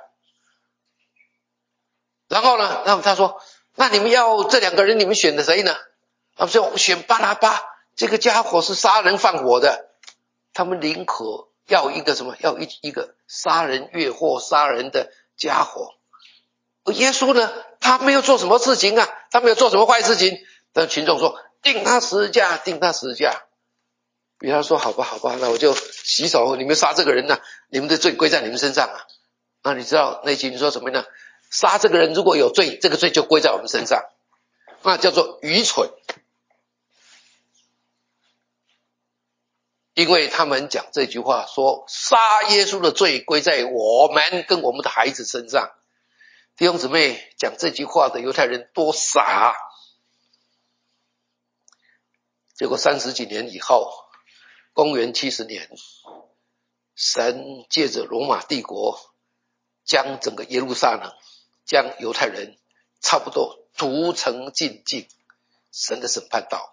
然后呢，然后他说：“那你们要这两个人，你们选的谁呢？”他们说：“选巴拉巴，这个家伙是杀人放火的。”他们宁可要一个什么？要一一个杀人越货、杀人的家伙。而耶稣呢，他没有做什么事情啊，他没有做什么坏事情。但群众说：“钉他十字架，钉他十字架。”比他说：“好吧，好吧，那我就洗手。你们杀这个人呢、啊，你们的罪归在你们身上啊。”那你知道那群人说什么呢？杀这个人如果有罪，这个罪就归在我们身上，那叫做愚蠢。因为他们讲这句话说，杀耶稣的罪归在我们跟我们的孩子身上。弟兄姊妹，讲这句话的犹太人多傻啊！结果三十几年以后，公元七十年，神借着罗马帝国将整个耶路撒冷，将犹太人差不多屠城尽尽，神的审判到。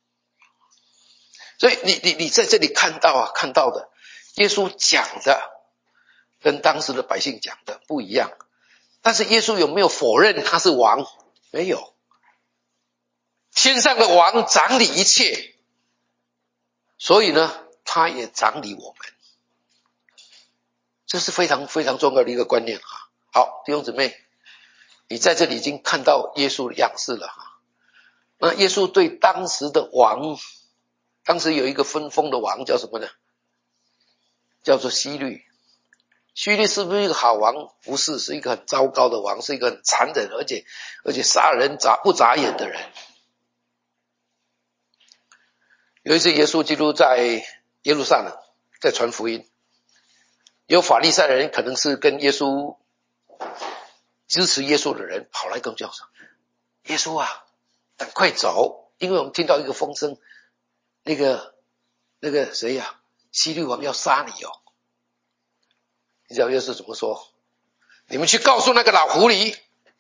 所以你你你在这里看到啊，看到的耶稣讲的跟当时的百姓讲的不一样。但是耶稣有没有否认他是王？没有。天上的王掌理一切，所以呢，他也掌理我们。这是非常非常重要的一个观念哈。好，弟兄姊妹，你在这里已经看到耶稣的样式了哈。那耶稣对当时的王，当时有一个分封的王叫什么呢？叫做希律。希律是不是一个好王？不是，是一个很糟糕的王，是一个很残忍而且而且杀人眨不眨眼的人。有一次耶稣基督在耶路撒冷在传福音，有法利赛人可能是跟耶稣支持耶稣的人跑来跟教说：“耶稣啊，赶快走，因为我们听到一个风声，那个那个谁呀、啊，希律王要杀你哦。”你知道耶稣怎么说？你们去告诉那个老狐狸。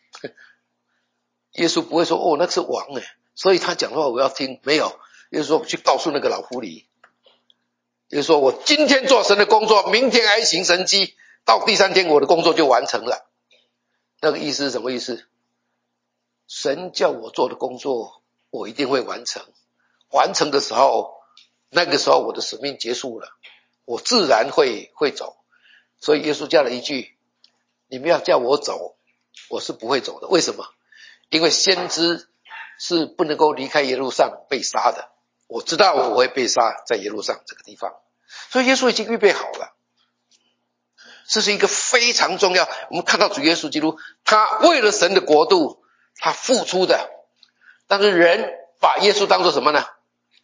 耶稣不会说哦，那是王哎，所以他讲的话我要听。没有，耶稣说去告诉那个老狐狸。耶稣说我今天做神的工作，明天还行神迹，到第三天我的工作就完成了。那个意思是什么意思？神叫我做的工作，我一定会完成。完成的时候，那个时候我的使命结束了，我自然会会走。所以耶稣加了一句：你们要叫我走，我是不会走的。为什么？因为先知是不能够离开耶路撒冷被杀的。我知道我会被杀在耶路撒冷这个地方，所以耶稣已经预备好了。这是一个非常重要，我们看到主耶稣基督，他为了神的国度，他付出的。但是人把耶稣当作什么呢？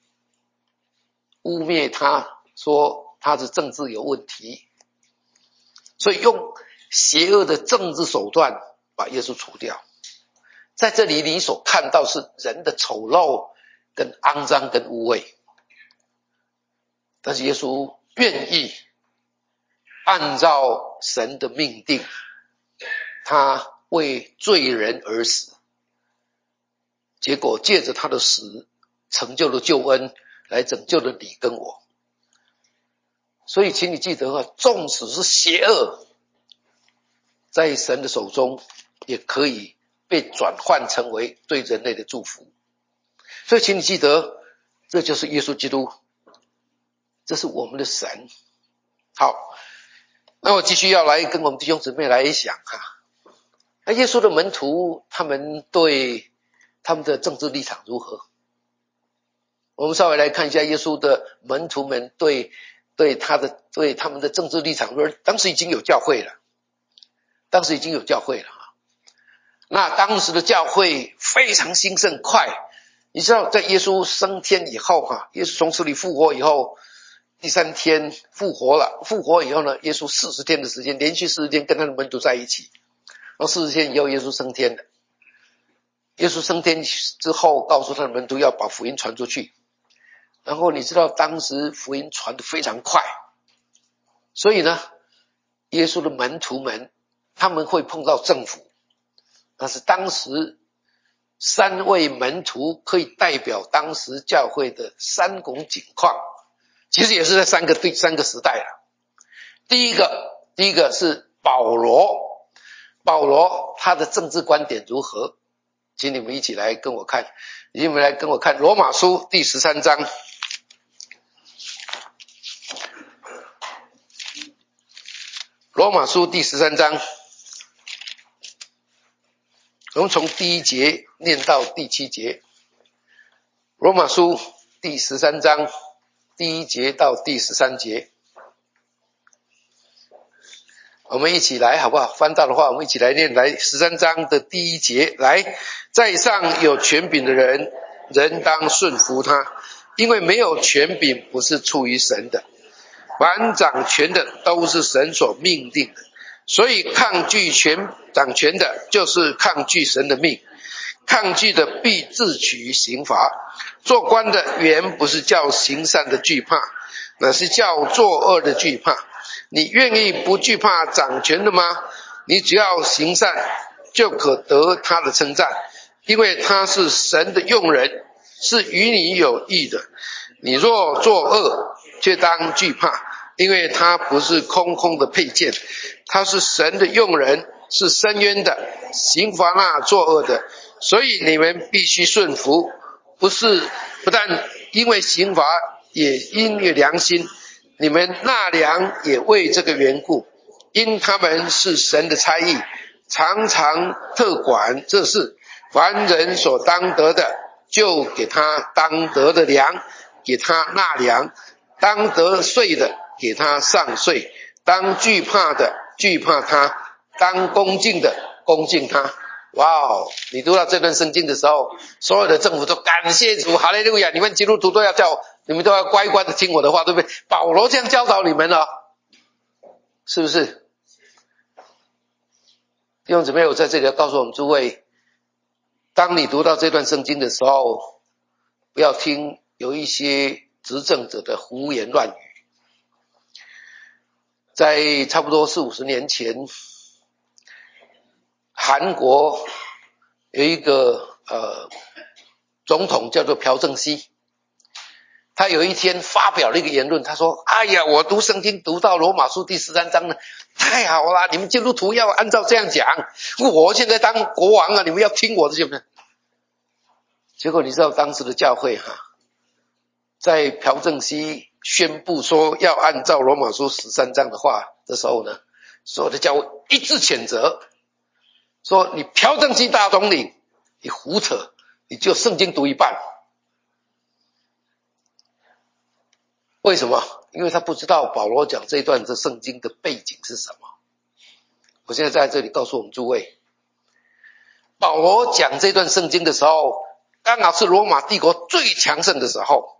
污蔑他，说他是政治有问题，所以用邪恶的政治手段把耶稣除掉。在这里你所看到是人的丑陋跟肮脏跟污秽，但是耶稣愿意按照神的命定，他为罪人而死，结果借着他的死成就了救恩，来拯救了你跟我。所以请你记得啊，纵使是邪恶，在神的手中也可以被转换成为对人类的祝福。所以请你记得，这就是耶稣基督，这是我们的神。好，那我继续要来跟我们弟兄姊妹来想哈，那耶稣的门徒他们对他们的政治立场如何？我们稍微来看一下耶稣的门徒们对对他的对他们的政治立场。当时已经有教会了，当时已经有教会了。那当时的教会非常兴盛快，你知道在耶稣升天以后哈，耶稣从死里复活以后，第三天复活了，复活以后呢，耶稣四十天的时间，连续四十天跟他的门徒在一起，然后四十天以后耶稣升天了。耶稣升天之后告诉他的门徒要把福音传出去，然后你知道当时福音传得非常快，所以呢耶稣的门徒们他们会碰到政府，但是当时三位门徒可以代表当时教会的三种景况，其实也是在三个对三个时代了。第一个第一个是保罗，保罗他的政治观点如何？请你们一起来跟我看，你们来跟我看罗马书第十三章。 罗马书第十三章，我们从第一节念到第七节。罗马书第十三章第一节到第十三节，我们一起来好不好？翻到的话我们一起来念。来，十三章的第一节，来，在上有权柄的人，人当顺服他，因为没有权柄不是出于神的，凡掌权的都是神所命定的，所以抗拒权掌权的就是抗拒神的命，抗拒的必自取刑罚。做官的原不是叫行善的惧怕，乃是叫作恶的惧怕。你愿意不惧怕掌权的吗？你只要行善，就可得他的称赞，因为他是神的用人，是与你有益的。你若作恶，却当惧怕，因为他不是空空的佩剑，他是神的用人，是伸冤的，刑罚那作恶的。所以你们必须顺服，不是不但因为刑罚，也因为良心。你们纳粮也为这个缘故，因他们是神的差役，常常特管这事。凡人所当得的，就给他当得的粮，给他纳粮；当得税的，给他上税；当惧怕的，惧怕他；当恭敬的，恭敬他。哇哦！你读到这段圣经的时候，所有的政府都感谢主，哈利路亚！你们基督徒都要叫，你们都要乖乖的听我的话，对不对？保罗这样教导你们了，是不是？弟兄姊妹，我在这里要告诉我们诸位，当你读到这段圣经的时候，不要听有一些执政者的胡言乱语。在差不多四五十年前，韩国有一个呃总统叫做朴正熙，他有一天发表了一个言论，他说：哎呀，我读圣经读到罗马书第十三章了，太好了，你们基督徒要按照这样讲，我现在当国王啊，你们要听我的，对不对？结果你知道当时的教会哈、啊，在朴正熙宣布说要按照罗马书十三章的话的时候呢，所有的教会一致谴责，说你朴正熙大统领，你胡扯，你就圣经读一半。为什么？因为他不知道保罗讲这一段的圣经的背景是什么。我现在在这里告诉我们诸位，保罗讲这段圣经的时候，刚好是罗马帝国最强盛的时候。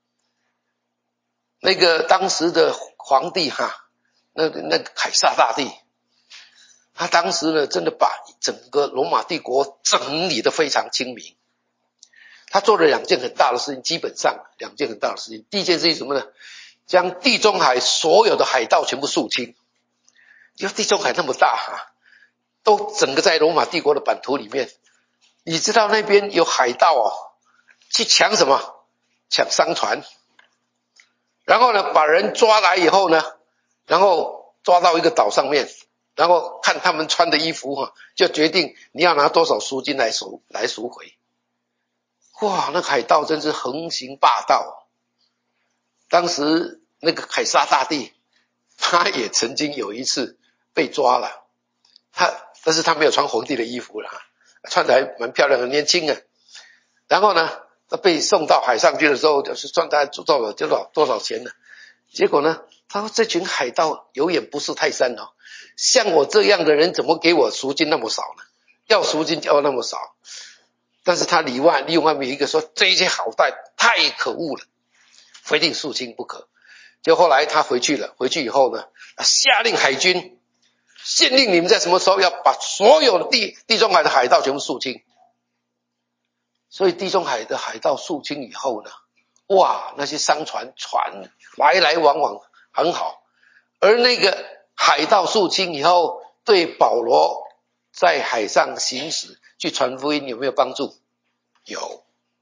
那个当时的皇帝哈，那个那个凯撒大帝，他当时呢真的把整个罗马帝国整理得非常清明。他做了两件很大的事情，基本上两件很大的事情。第一件事情什么呢？将地中海所有的海盗全部肃清。因为地中海那么大哈，都整个在罗马帝国的版图里面。你知道那边有海盗哦，去抢什么？抢商船。然后呢，把人抓来以后呢，然后抓到一个岛上面，然后看他们穿的衣服哈，就决定你要拿多少赎金来赎来赎回。哇，那海盗真是横行霸道。当时那个凯撒大帝，他也曾经有一次被抓了，他但是他没有穿皇帝的衣服了，穿得还蛮漂亮的，年轻啊。然后呢，他被送到海上去的时候，就是算他多少多少多少钱呢？结果呢，他说这群海盗有眼不识泰山哦，像我这样的人怎么给我赎金那么少呢？要赎金要那么少。但是他里外另外有一个说，这一些好歹太可恶了，非定肃清不可。就后来他回去了，回去以后呢，下令海军，限令你们在什么时候要把所有的地地中海的海盗全部肃清。所以地中海的海盗肃清以后呢，哇，那些商船船来来往往很好。而那个海盗肃清以后，对保罗在海上行驶去传福音有没有帮助？有，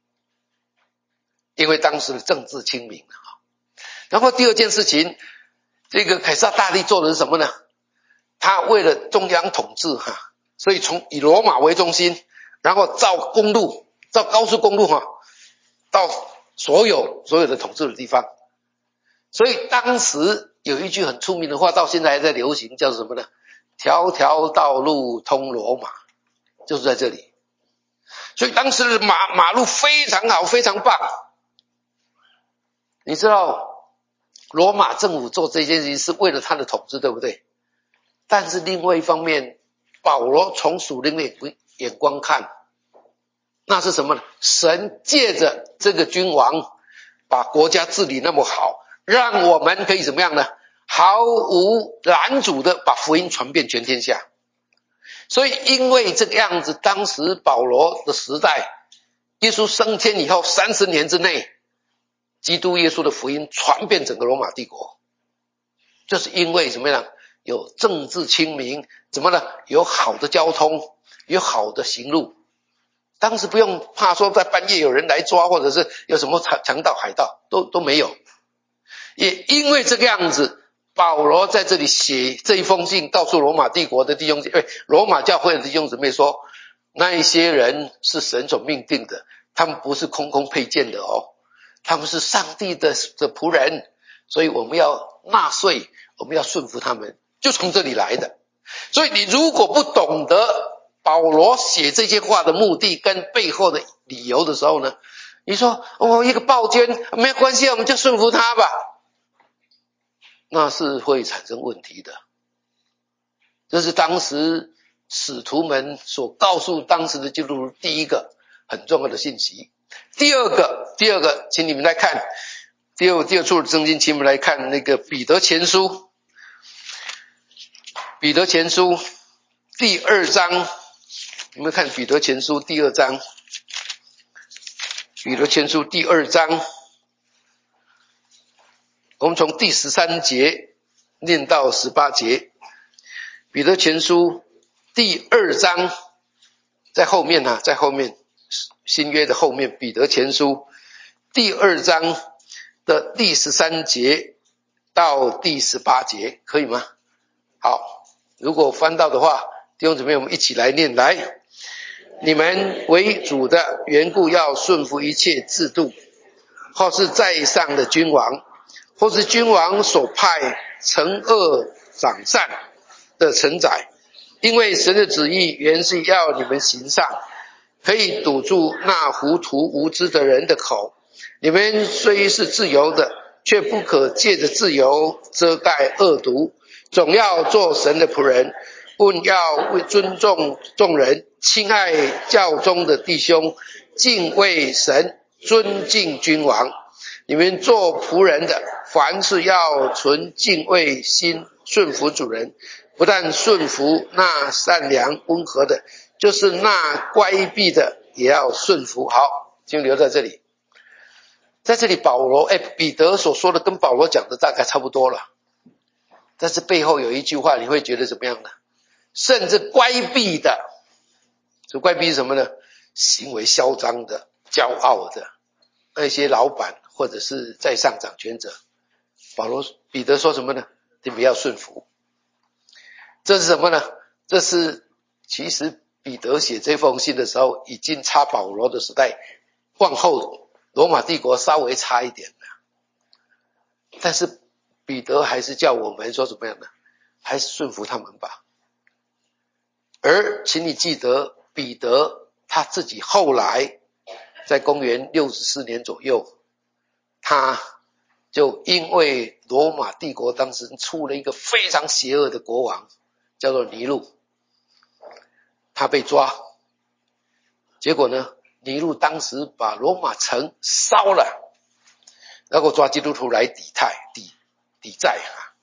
因为当时的政治清明。然后第二件事情，这个凯撒大帝做的是什么呢？他为了中央统治哈，所以从以罗马为中心，然后造公路，造高速公路哈，到所有所有的统治的地方。所以当时有一句很出名的话，到现在还在流行，叫什么呢？条条道路通罗马，就是在这里。所以当时的马马路非常好，非常棒。你知道罗马政府做这件事情是为了他的统治，对不对？但是另外一方面，保罗从属灵的眼光看，那是什么呢？神借着这个君王把国家治理那么好，让我们可以怎么样呢？毫无拦阻的把福音传遍全天下。所以因为这个样子，当时保罗的时代，耶稣升天以后三十年之内，基督耶稣的福音传遍整个罗马帝国。就是因为怎么样？有政治清明，怎么呢？有好的交通，有好的行路。当时不用怕说在半夜有人来抓，或者是有什么强盗海盗，都都没有。也因为这个样子，保罗在这里写这一封信，告诉罗马帝国的弟兄姐妹，罗马教会的弟兄姊妹说，那一些人是神所命定的，他们不是空空佩剑的哦，他们是上帝的的仆人，所以我们要纳税，我们要顺服他们，就从这里来的。所以你如果不懂得保罗写这些话的目的跟背后的理由的时候呢，你说哦，一个暴君没有关系，我们就顺服他吧，那是会产生问题的。这是当时使徒们所告诉当时的基督徒第一个很重要的信息。第二个，第二个，请你们来看第二第二处的圣经，请你们来看那个彼得前书，彼得前书第二章，你们看彼得前书第二章，彼得前书第二章，我们从第十三节念到十八节。彼得前书第二章在后面啊，在后面新约的后面，彼得前书第二章的第十三节到第十八节，可以吗？好，如果翻到的话，弟兄姊妹我们一起来念。来，你们为主的缘故要顺服一切制度，或是在上的君王，或是君王所派惩恶赏善的承载，因为神的旨意原是要你们行善，可以堵住那糊涂无知的人的口。你们虽是自由的，却不可借着自由遮盖恶毒，总要做神的仆人，务要为尊重众人，亲爱教中的弟兄，敬畏神，尊敬君王。你们做仆人的，凡事要存敬畏心，顺服主人，不但顺服那善良温和的，就是那乖僻的也要顺服。好，就留在这里。在这里保罗哎，彼得所说的跟保罗讲的大概差不多了，但是背后有一句话你会觉得怎么样呢？甚至乖僻的，这乖僻是什么呢？行为嚣张的，骄傲的，那些老板或者是在上掌权者，保罗彼得说什么呢？你们要顺服。这是什么呢？这是其实彼得写这封信的时候已经差保罗的时代，往后罗马帝国稍微差一点了，但是彼得还是叫我们说怎么样呢？还是顺服他们吧。而请你记得，彼得他自己后来在公元六十四年左右，他就因为罗马帝国当时出了一个非常邪恶的国王，叫做尼禄，他被抓，结果呢，尼禄当时把罗马城烧了，然后抓基督徒来抵债抵抵债啊。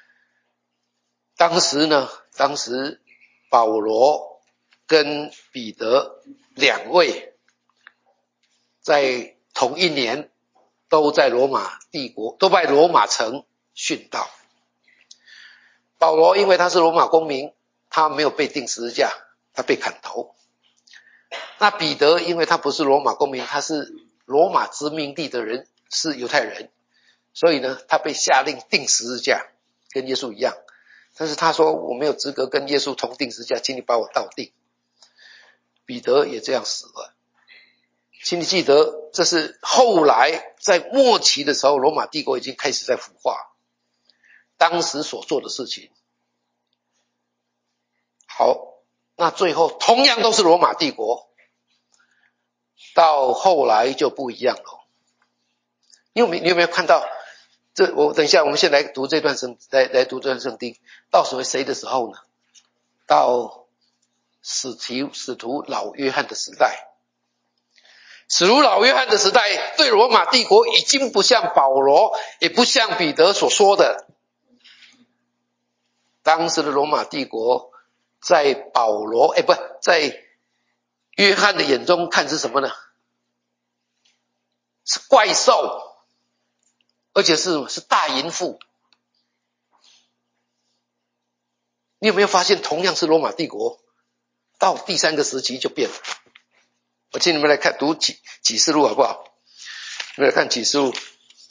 当时呢，当时保罗跟彼得两位在同一年都在罗马帝国，都在罗马城殉道。保罗因为他是罗马公民，他没有被钉十字架，他被砍头。那彼得因为他不是罗马公民，他是罗马殖民地的人，是犹太人，所以呢，他被下令钉十字架，跟耶稣一样。但是他说我没有资格跟耶稣同钉十字架，请你把我倒钉。彼得也这样死了。请你记得，这是后来在末期的时候，罗马帝国已经开始在腐化。 当时所做的事情。好，那最后同样都是罗马帝国，到后来就不一样了。因为你有没有看到这？我等一下，我们先来读这段圣，来来读这段圣经。到谁谁的时候呢？到使徒使徒老约翰的时代。使徒老约翰的时代，对罗马帝国已经不像保罗，也不像彼得所说的。当时的罗马帝国，在保罗，哎，不，在约翰的眼中看是什么呢？是怪兽，而且是是大淫妇。你有没有发现，同样是罗马帝国，到第三个时期就变了？我请你们来看读启启示录好不好？你们来看启示录，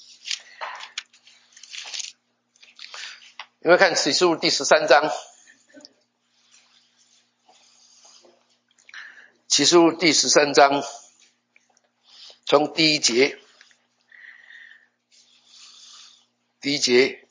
你们看启示录第十三章，启示录第十三章，从第一节，第一节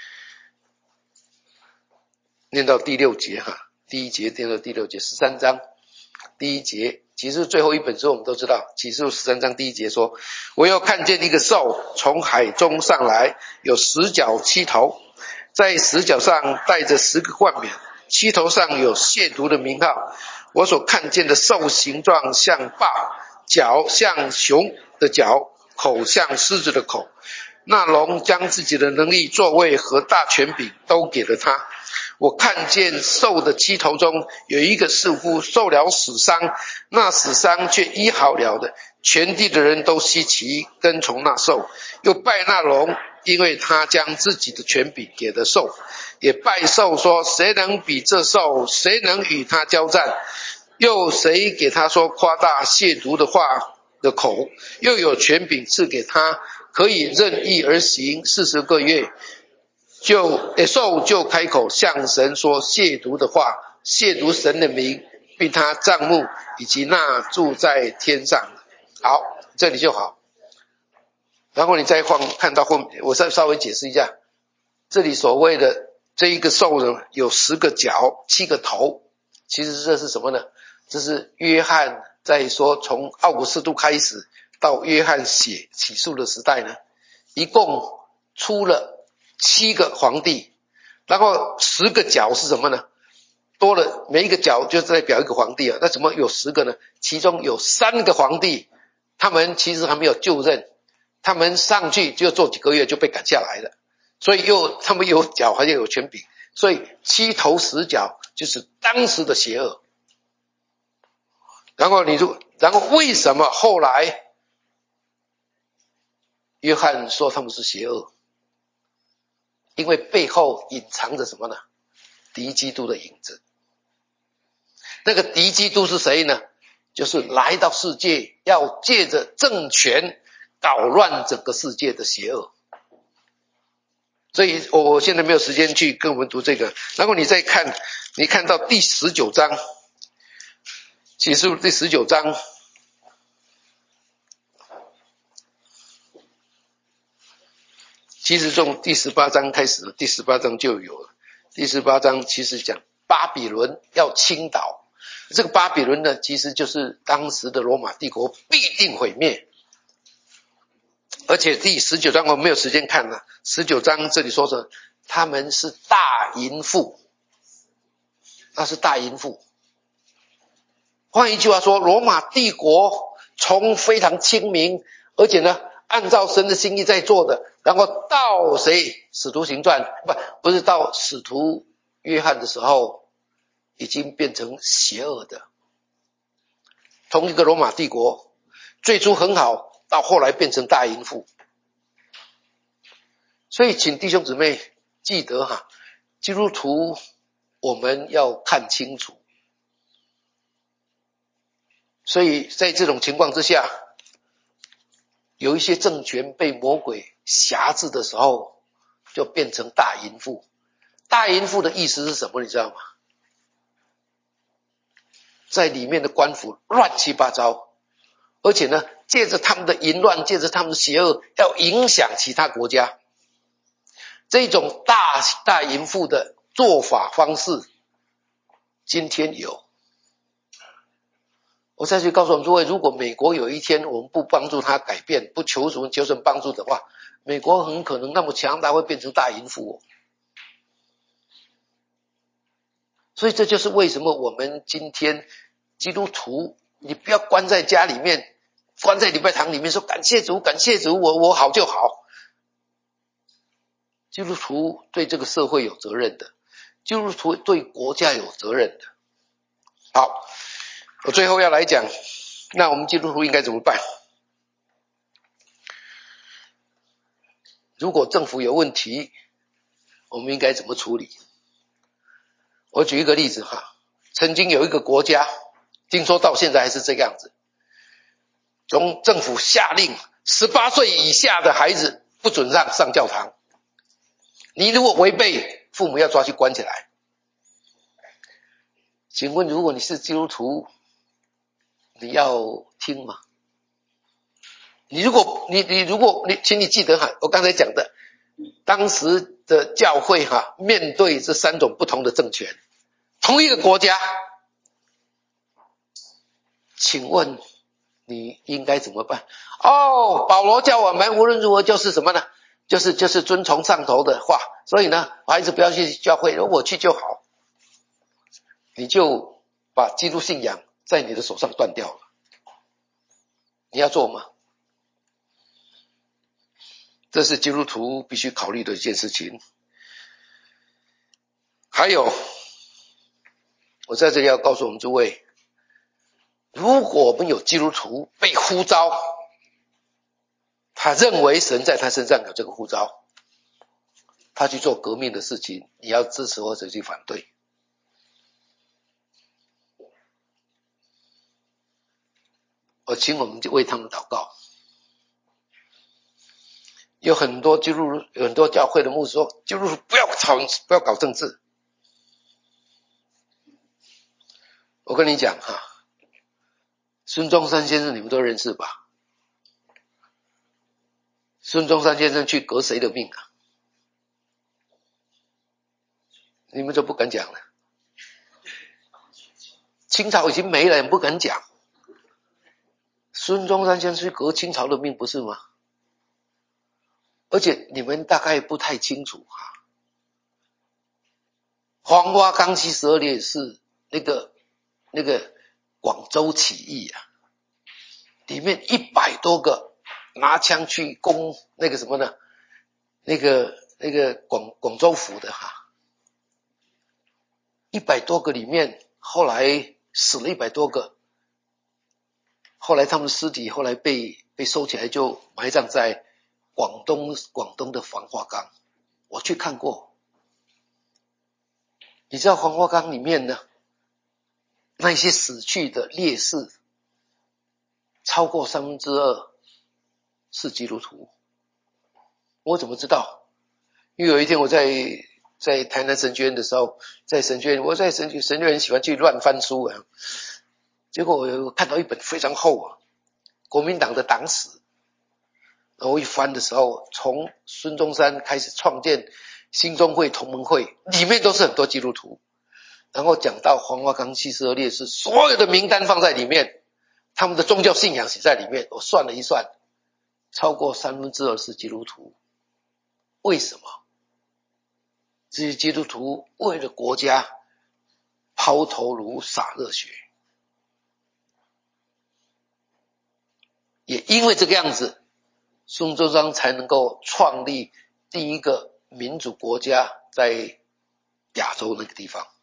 念到第六节哈，第一节念到第六节，十三章第一节。其实最后一本书我们都知道，启示录十三章第一节说，我又看见一个兽从海中上来，有十角七头，在十角上带着十个冠冕，七头上有亵渎的名号。我所看见的兽形状像豹，脚像熊的脚，口像狮子的口。那龙将自己的能力、作为和大权柄都给了他。我看见兽的七头中有一个似乎受了死伤，那死伤却医好了的，全地的人都稀奇，跟从那兽，又拜那龙，因为他将自己的权柄给了兽，也拜兽说，谁能比这兽？谁能与他交战？又谁给他说夸大亵渎的话的口？又有权柄赐给他，可以任意而行四十个月。就兽就开口向神说亵渎的话，亵渎神的名，并他帐幕以及那住在天上。好，这里就好。然后你再放看到后面，我再稍微解释一下，这里所谓的这一个兽呢，有十个角，七个头，其实这是什么呢？这是约翰在说，从奥古斯都开始到约翰写启示的时代呢，一共出了七个皇帝，然后十个角是什么呢？多了，每一个角就代表一个皇帝啊。那怎么有十个呢？其中有三个皇帝，他们其实还没有就任，他们上去就做几个月就被赶下来了，所以又他们有角，还有权柄，所以七头十角就是当时的邪恶。然后你就，然后为什么后来约翰说他们是邪恶？因为背后隐藏着什么呢？敌基督的影子。那个敌基督是谁呢？就是来到世界要借着政权搞乱整个世界的邪恶。所以我现在没有时间去跟我们读这个。然后你再看，你看到第十九章，启示录第十九章，其实从第十八章开始，第十八章就有了。第十八章其实讲巴比伦要倾倒，这个巴比伦呢，其实就是当时的罗马帝国必定毁灭。而且第十九章我没有时间看了，十九章这里说着他们是大淫妇，那是大淫妇。换一句话说，罗马帝国从非常清明，而且呢按照神的心意在做的，然后到谁？使徒行传，不不是到使徒约翰的时候，已经变成邪恶的。同一个罗马帝国，最初很好，到后来变成大淫妇。所以请弟兄姊妹记得哈，基督徒我们要看清楚。所以在这种情况之下，有一些政权被魔鬼辖制的时候，就变成大淫妇。大淫妇的意思是什么？你知道吗？在里面的官府乱七八糟，而且呢，借着他们的淫乱，借着他们的邪恶，要影响其他国家。 这种大大淫妇的做法方式，今天有。我再去告诉我们诸位，如果美国有一天我们不帮助他改变，不求什么求神帮助的话，美国很可能那么强大会变成大淫妇哦。所以这就是为什么我们今天基督徒，你不要关在家里面，关在礼拜堂里面说感谢主感谢主，我我好就好。基督徒对这个社会有责任的，基督徒对国家有责任的。好，我最后要来讲，那我们基督徒应该怎么办？如果政府有问题，我们应该怎么处理？我举一个例子哈，曾经有一个国家，听说到现在还是这个样子，从政府下令十八岁以下的孩子不准让上教堂，你如果违背，父母要抓去关起来。请问如果你是基督徒，你要听吗？你如果你你如果你请你记得哈，我刚才讲的当时的教会哈，面对这三种不同的政权，同一个国家，请问你应该怎么办？哦，保罗叫我们无论如何就是什么呢？就是就是遵从上头的话，所以呢，孩子不要去教会，如果我去就好。你就把基督信仰在你的手上断掉了，你要做吗？这是基督徒必须考虑的一件事情。还有，我在这里要告诉我们诸位，如果我们有基督徒被呼召，他认为神在他身上有这个呼召，他去做革命的事情，你要支持或者去反对。我请我们就为他们祷告。有很多基督有很多教会的牧师说，基督徒不要吵，不要搞政治。我跟你讲哈，孙中山先生你们都认识吧？孙中山先生去革谁的命啊？你们就不敢讲了。清朝已经没了，也不敢讲。孙中山先生去革清朝的命，不是吗？而且你们大概不太清楚哈，黄花岗七十二烈士那个那个广州起义啊，里面一百多个拿枪去攻那个什么呢？那个那个广广州府的哈，一百多个里面，后来死了一百多个，后来他们尸体后来被被收起来，就埋葬在广东广东的黄花岗。我去看过，你知道黄花岗里面呢，那些死去的烈士超过三分之二是基督徒。我怎么知道？因为有一天我在在台南神学院的时候，在神学院，我在神学神学院喜欢去乱翻书啊，结果我看到一本非常厚啊，国民党的党史，然后一翻的时候，从孙中山开始创建兴中会、同盟会，里面都是很多基督徒，然后讲到黄花岗七十二烈士，所有的名单放在里面，他们的宗教信仰写在里面，我算了一算，超过三分之二是基督徒。为什么？这些基督徒为了国家抛头颅洒热血，也因为这个样子，孙中山才能够创立第一个民主国家在亚洲那个地方。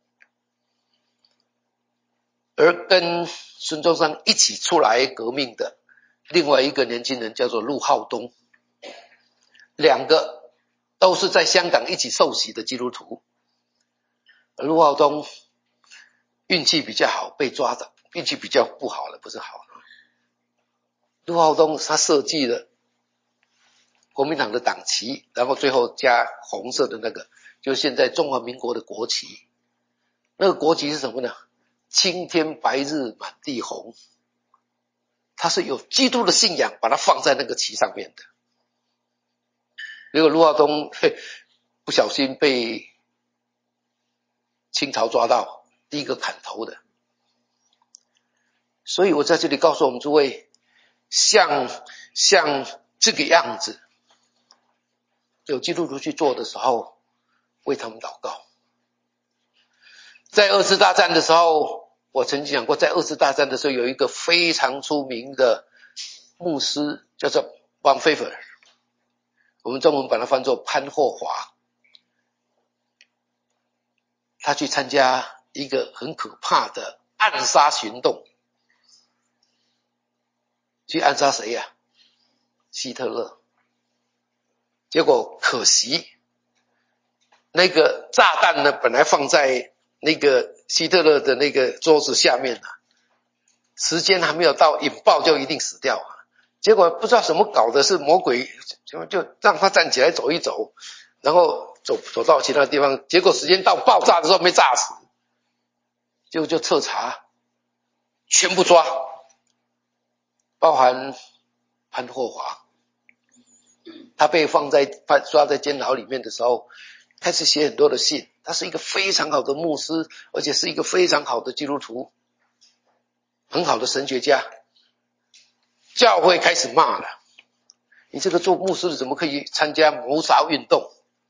而跟孙中山一起出来革命的另外一个年轻人叫做陆浩东，两个都是在香港一起受洗的基督徒。陆浩东运气比较好，被抓的运气比较不好了，不是好。陆浩东他设计了国民党的党旗，然后最后加红色的那个，就是现在中华民国的国旗。那个国旗是什么呢？青天白日满地红，他是有基督的信仰把它放在那个旗上面的。结果陆浩东不小心被清朝抓到，第一个砍头的。所以我在这里告诉我们诸位，像像这个样子，有基督徒去做的时候，为他们祷告。在二次大战的时候，我曾经讲过，在二次大战的时候，有一个非常出名的牧师，叫做 Bonhoeffer， 我们中文把它翻作潘霍华。他去参加一个很可怕的暗杀行动，去暗杀谁呀、啊？希特勒。结果可惜，那个炸弹呢，本来放在那个希特勒的那个桌子下面啊，时间还没有到，引爆就一定死掉啊。结果不知道什么搞的，是魔鬼就就让他站起来走一走，然后走走到其他地方，结果时间到爆炸的时候没炸死，结果就彻查，全部抓，包含潘霍华。他被放在抓在监牢里面的时候，开始写很多的信。他是一个非常好的牧师，而且是一个非常好的基督徒，很好的神学家。教会开始骂了，你这个做牧师的怎么可以参加谋杀运动？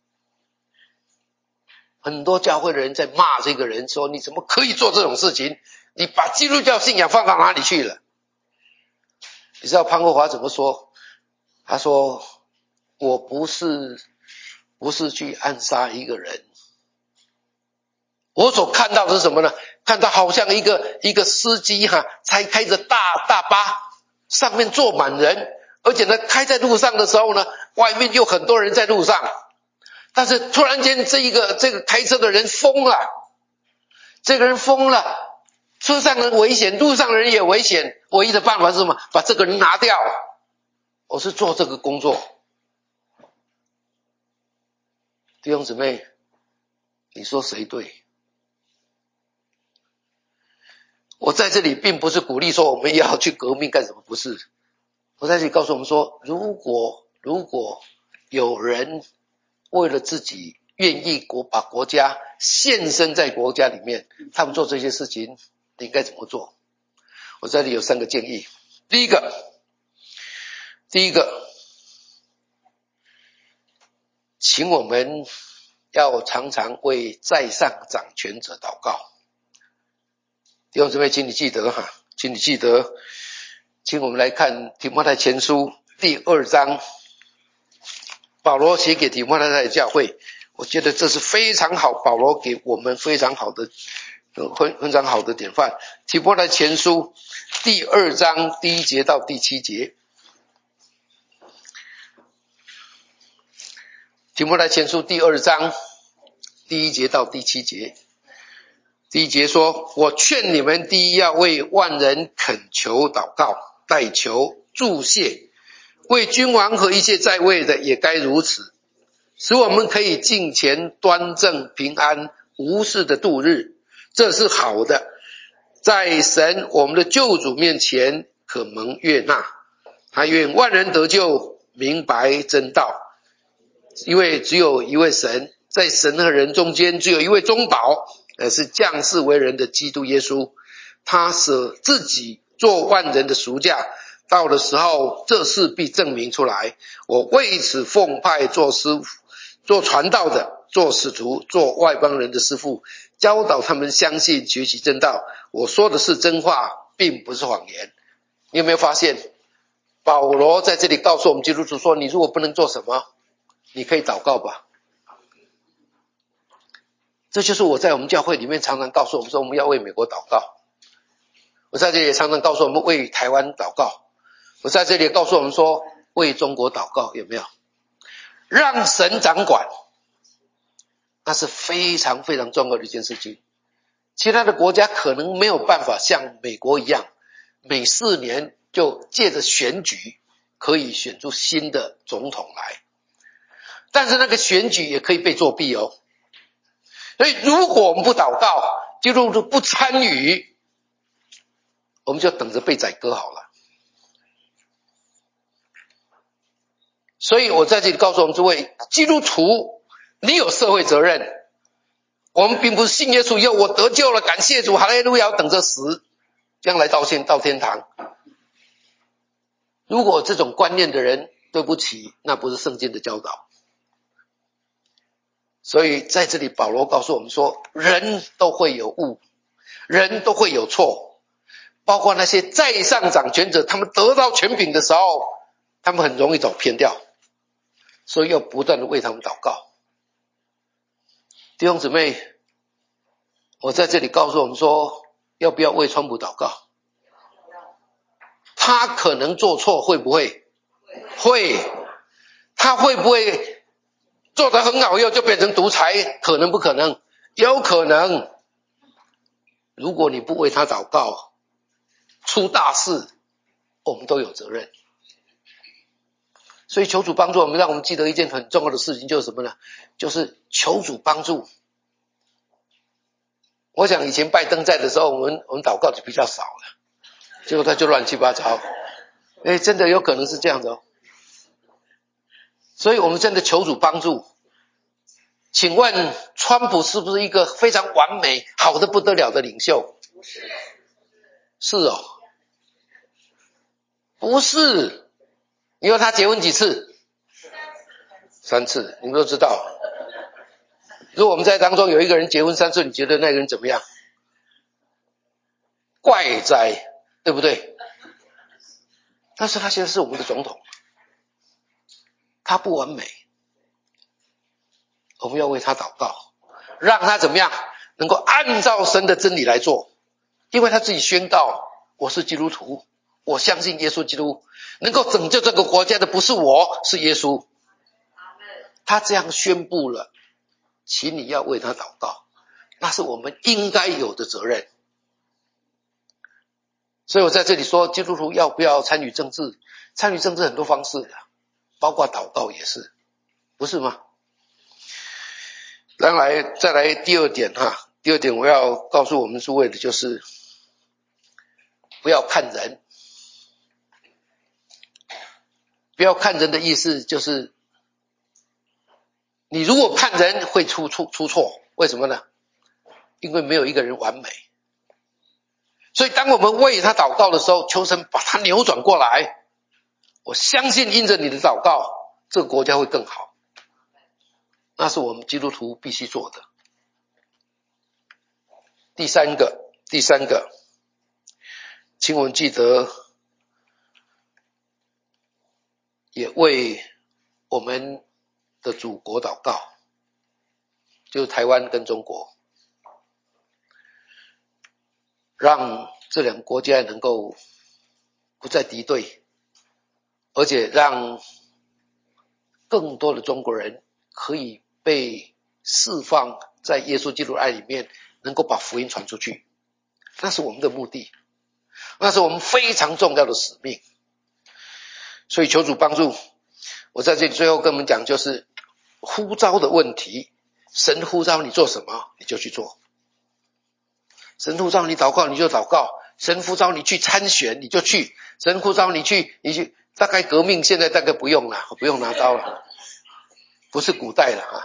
很多教会的人在骂这个人，说你怎么可以做这种事情？你把基督教信仰放到哪里去了？你知道潘霍华怎么说？他说，我不是不是去暗杀一个人，我所看到的是什么呢？看到好像一个一个司机哈、啊，才开着大大巴，上面坐满人，而且呢开在路上的时候呢，外面有很多人在路上，但是突然间这一个这个开车的人疯了，这个人疯了，车上人危险，路上人也危险，唯一的办法是什么？把这个人拿掉。我是做这个工作。弟兄姊妹，你说谁对？我在这里并不是鼓励说我们要去革命干什么，不是。我在这里告诉我们说，如果如果有人为了自己愿意国把国家献身在国家里面，他们做这些事情，你应该怎么做？我这里有三个建议。第一个，第一个，请我们要常常为在上掌权者祷告。弟兄姊妹，请你记得哈，请你记得，请我们来看提摩太前书第二章，保罗写给提摩太的教会，我觉得这是非常好，保罗给我们非常好的非常好的典范。提摩太前书第二章第一节到第七节。提摩太前书第二章第一节到第七节。第一节说，我劝你们第一要为万人恳求祷告，代求祝谢，为君王和一切在位的也该如此，使我们可以敬虔端正平安无事的度日，这是好的，在神我们的救主面前可蒙悦纳。他愿万人得救，明白真道，因为只有一位神，在神和人中间只有一位中保，呃，是降世为人的基督耶稣。他舍自己做万人的赎价，到的时候这事必证明出来。我为此奉派做师傅，做传道的，做使徒，做外邦人的师傅，教导他们相信学习真道。我说的是真话，并不是谎言。你有没有发现保罗在这里告诉我们基督徒说，你如果不能做什么，你可以祷告吧。这就是我在我们教会里面常常告诉我们说，我们要为美国祷告。我在这里也常常告诉我们为台湾祷告。我在这里也告诉我们说，为中国祷告，有没有？让神掌管，那是非常非常重要的一件事情。其他的国家可能没有办法像美国一样，每四年就借着选举可以选出新的总统来，但是那个选举也可以被作弊哦。所以如果我们不祷告，基督徒不参与，我们就等着被宰割好了。所以我在这里告诉我们诸位基督徒， 你有社会责任。我们并不是信耶稣以后我得救了，感谢主，哈利路亚，等着死，将来到天到天堂。如果这种观念的人，对不起，那不是圣经的教导。所以在这里保罗告诉我们说，人都会有误，人都会有错，包括那些在上掌权者，他们得到权柄的时候，他们很容易走偏掉，所以要不断的为他们祷告。弟兄姊妹，我在这里告诉我们说，要不要为川普祷告？他可能做错，会不会？会。他会不会做得很好以后就变成独裁？可能不可能？有可能。如果你不为他祷告，出大事，我们都有责任。所以求主帮助我们，让我们记得一件很重要的事情，就是什么呢？就是求主帮助。我想以前拜登在的时候，我们我们祷告就比较少了，结果他就乱七八糟。诶，真的有可能是这样的哦。所以我们真的求主帮助。请问川普是不是一个非常完美、好的不得了的领袖？不是。是哦。不是。你说他结婚几次？三次。你们都知道。如果我们在当中有一个人结婚三次，你觉得那个人怎么样？怪哉，对不对？但是他现在是我们的总统，他不完美，我们要为他祷告，让他怎么样能够按照神的真理来做。因为他自己宣告，我是基督徒，我相信耶稣基督，能够拯救这个国家的不是我，是耶稣。他这样宣布了，请你要为他祷告，那是我们应该有的责任。所以我在这里说，基督徒要不要参与政治？参与政治很多方式的，包括祷告也是，不是吗？然来再来第二点哈，第二点我要告诉我们诸位的就是，不要看人。不要看人的意思就是，你如果看人会出出出错，为什么呢？因为没有一个人完美。所以当我们为他祷告的时候，求神把他扭转过来。我相信因着你的祷告，这个国家会更好。那是我们基督徒必须做的。第三个，第三个，请我们记得，也为我们的祖国祷告，就是台湾跟中国，让这两个国家能够不再敌对，而且让更多的中国人可以被释放在耶稣基督的爱里面，能够把福音传出去。那是我们的目的，那是我们非常重要的使命。所以求主帮助。我在这里最后跟我们讲，就是呼召的问题，神呼召你做什么你就去做，神呼召你祷告你就祷告，神呼召你去参选你就去，神呼召你去你去，大概革命现在大概不用了，不用拿刀了，不是古代了啊。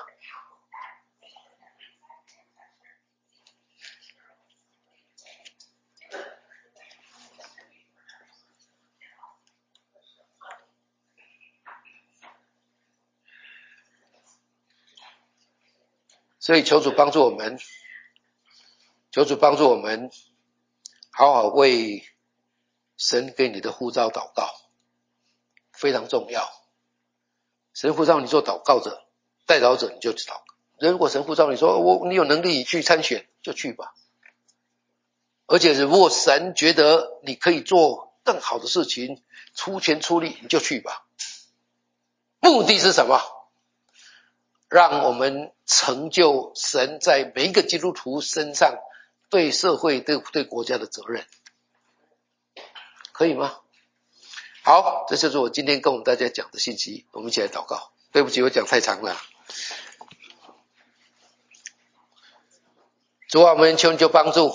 所以求主帮助我们，求主帮助我们好好为神给你的呼召祷告，非常重要。神呼召你做祷告者、代祷者，你就祷告。如果神呼召你说我你有能力去参选，就去吧。而且如果神觉得你可以做更好的事情，出钱出力，你就去吧。目的是什么？让我们成就神在每一个基督徒身上对社会、对对国家的责任，可以吗？好，这就是我今天跟我们大家讲的信息，我们一起来祷告。对不起，我讲太长了。主啊，我们求你就帮助，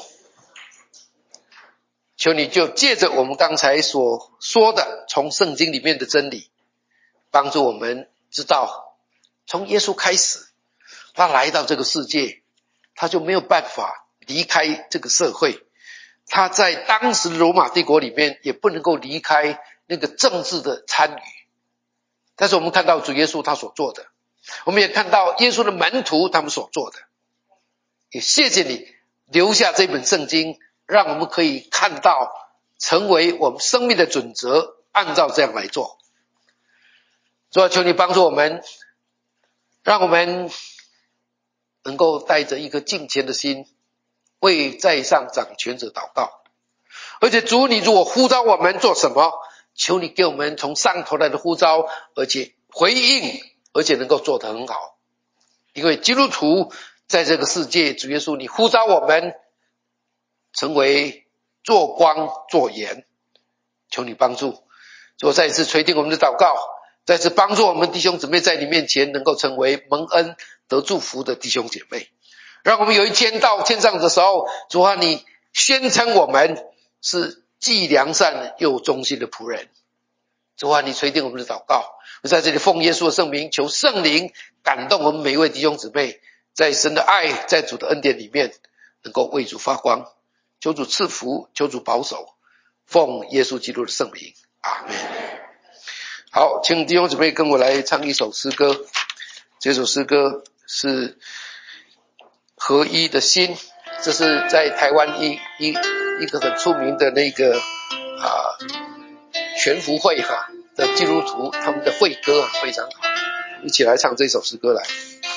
求你就借着我们刚才所说的从圣经里面的真理，帮助我们知道从耶稣开始， 他来到这个世界，他就没有办法离开这个社会。他在当时的罗马帝国里面也不能够离开那个政治的参与。但是我们看到主耶稣他所做的，我们也看到耶稣的门徒他们所做的。也谢谢你留下这本圣经，让我们可以看到，成为我们生命的准则，按照这样来做。主啊，求你帮助我们，让我们能够带着一颗敬虔的心，为在上掌权者祷告。而且主，你如果呼召我们做什么，求你给我们从上头来的呼召，而且回应，而且能够做得很好。因为基督徒在这个世界，主耶稣你呼召我们成为做光做盐，求你帮助。主，再一次垂听我们的祷告，再次帮助我们弟兄姊妹在你面前能够成为蒙恩得祝福的弟兄姐妹。让我们有一天到天上的时候，主啊，你宣称我们是既良善又忠心的仆人。主啊，你垂听我们的祷告。我在这里奉耶稣的圣名，求圣灵感动我们每一位弟兄姊妹，在神的爱，在主的恩典里面能够为主发光。求主赐福，求主保守，奉耶稣基督的圣名，阿们。好，请弟兄姊妹跟我来唱一首诗歌。这首诗歌是合一的心，这是在台湾一一一个很出名的那个啊全福会哈的基督徒，他们的会歌啊非常好，一起来唱这首诗歌来。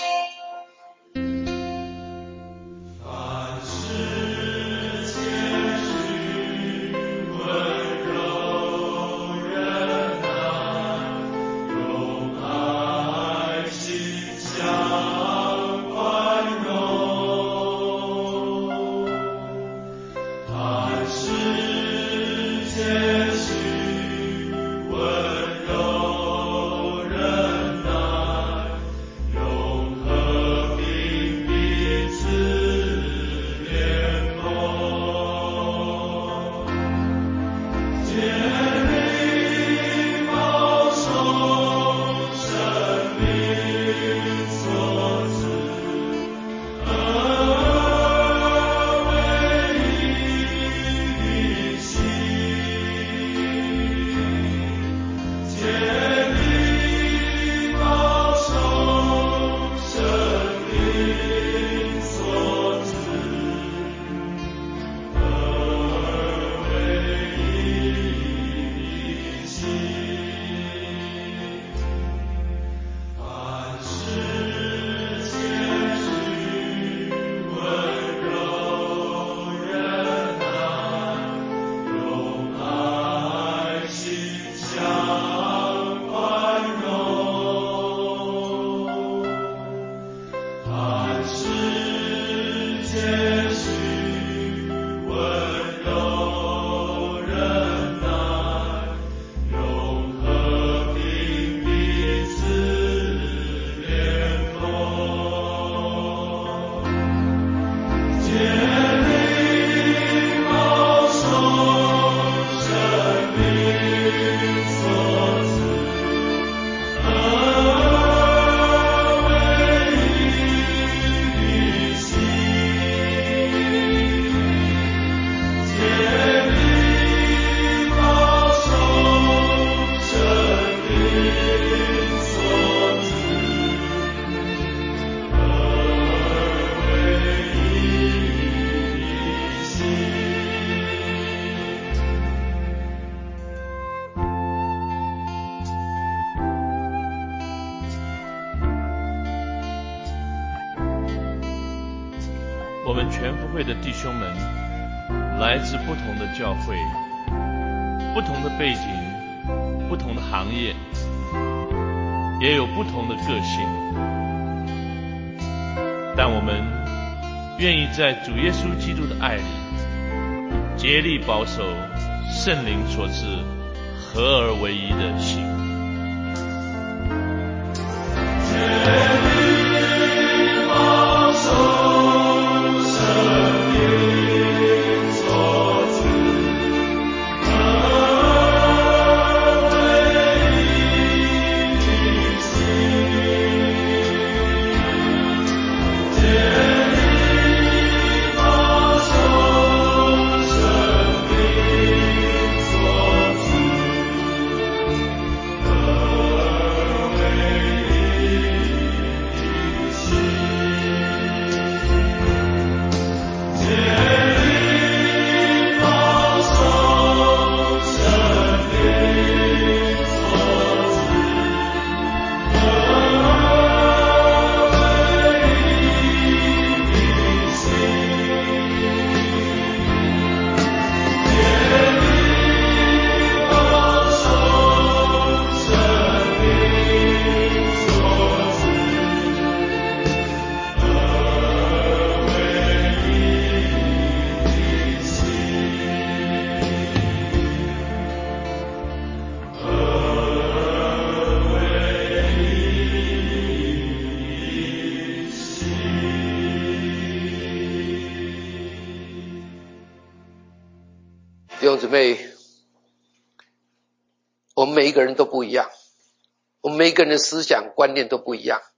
我们全福会的弟兄们来自不同的教会，不同的背景，不同的行业，也有不同的个性，但我们愿意在主耶稣基督的爱里竭力保守圣灵所赐合而为一的心。 姊妹，我们每一个人都不一样，我们每一个人的思想观念都不一样。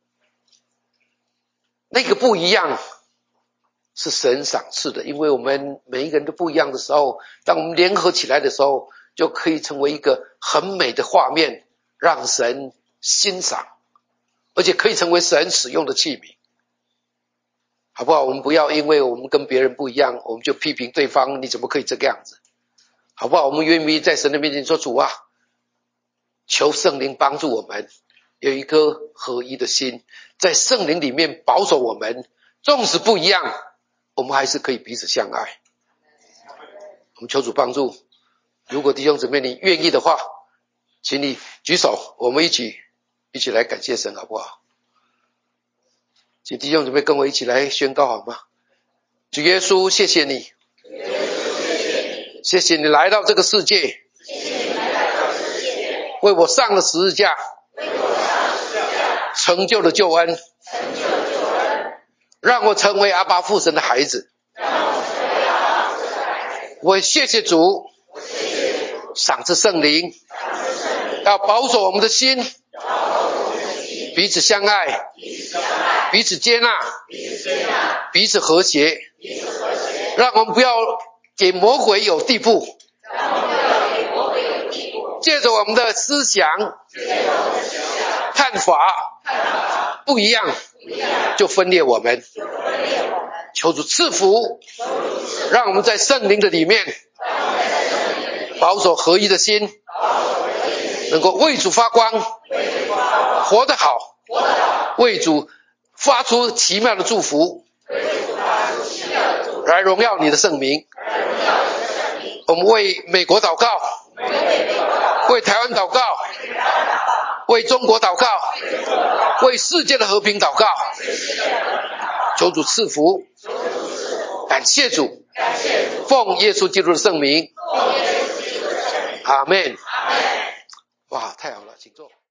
那个不一样是神赏赐的，因为我们每一个人都不一样的时候，当我们联合起来的时候，就可以成为一个很美的画面，让神欣赏，而且可以成为神使用的器皿，好不好？我们不要因为我们跟别人不一样，我们就批评对方，你怎么可以这个样子，好不好？我们愿意在神的面前说，主啊，求圣灵帮助我们有一颗合一的心，在圣灵里面保守我们，纵使不一样，我们还是可以彼此相爱。我们求主帮助，如果弟兄姊妹你愿意的话，请你举手，我们一起一起来感谢神，好不好？请弟兄姊妹跟我一起来宣告好吗？主耶稣，谢谢你，谢谢你来到这个世界，为我上了十字架，成就了救恩，让我成为阿爸父神的孩子。我谢谢主赏赐圣灵，要保守我们的心，彼此相爱，彼此接纳，彼此和谐，让我们不要给魔鬼有地步，借着我们的思想看法不一样，就分裂我们。求主赐福，让我们在圣灵的里面保守合一的心，能够为主发光，活得好，为主发出奇妙的祝福，来荣耀你的圣名。我们为美国祷告，为台湾祷告，为中国祷告，为世界的和平祷告。求主赐福，感谢主，奉耶稣基督的圣名，阿们。哇，太好了，请坐。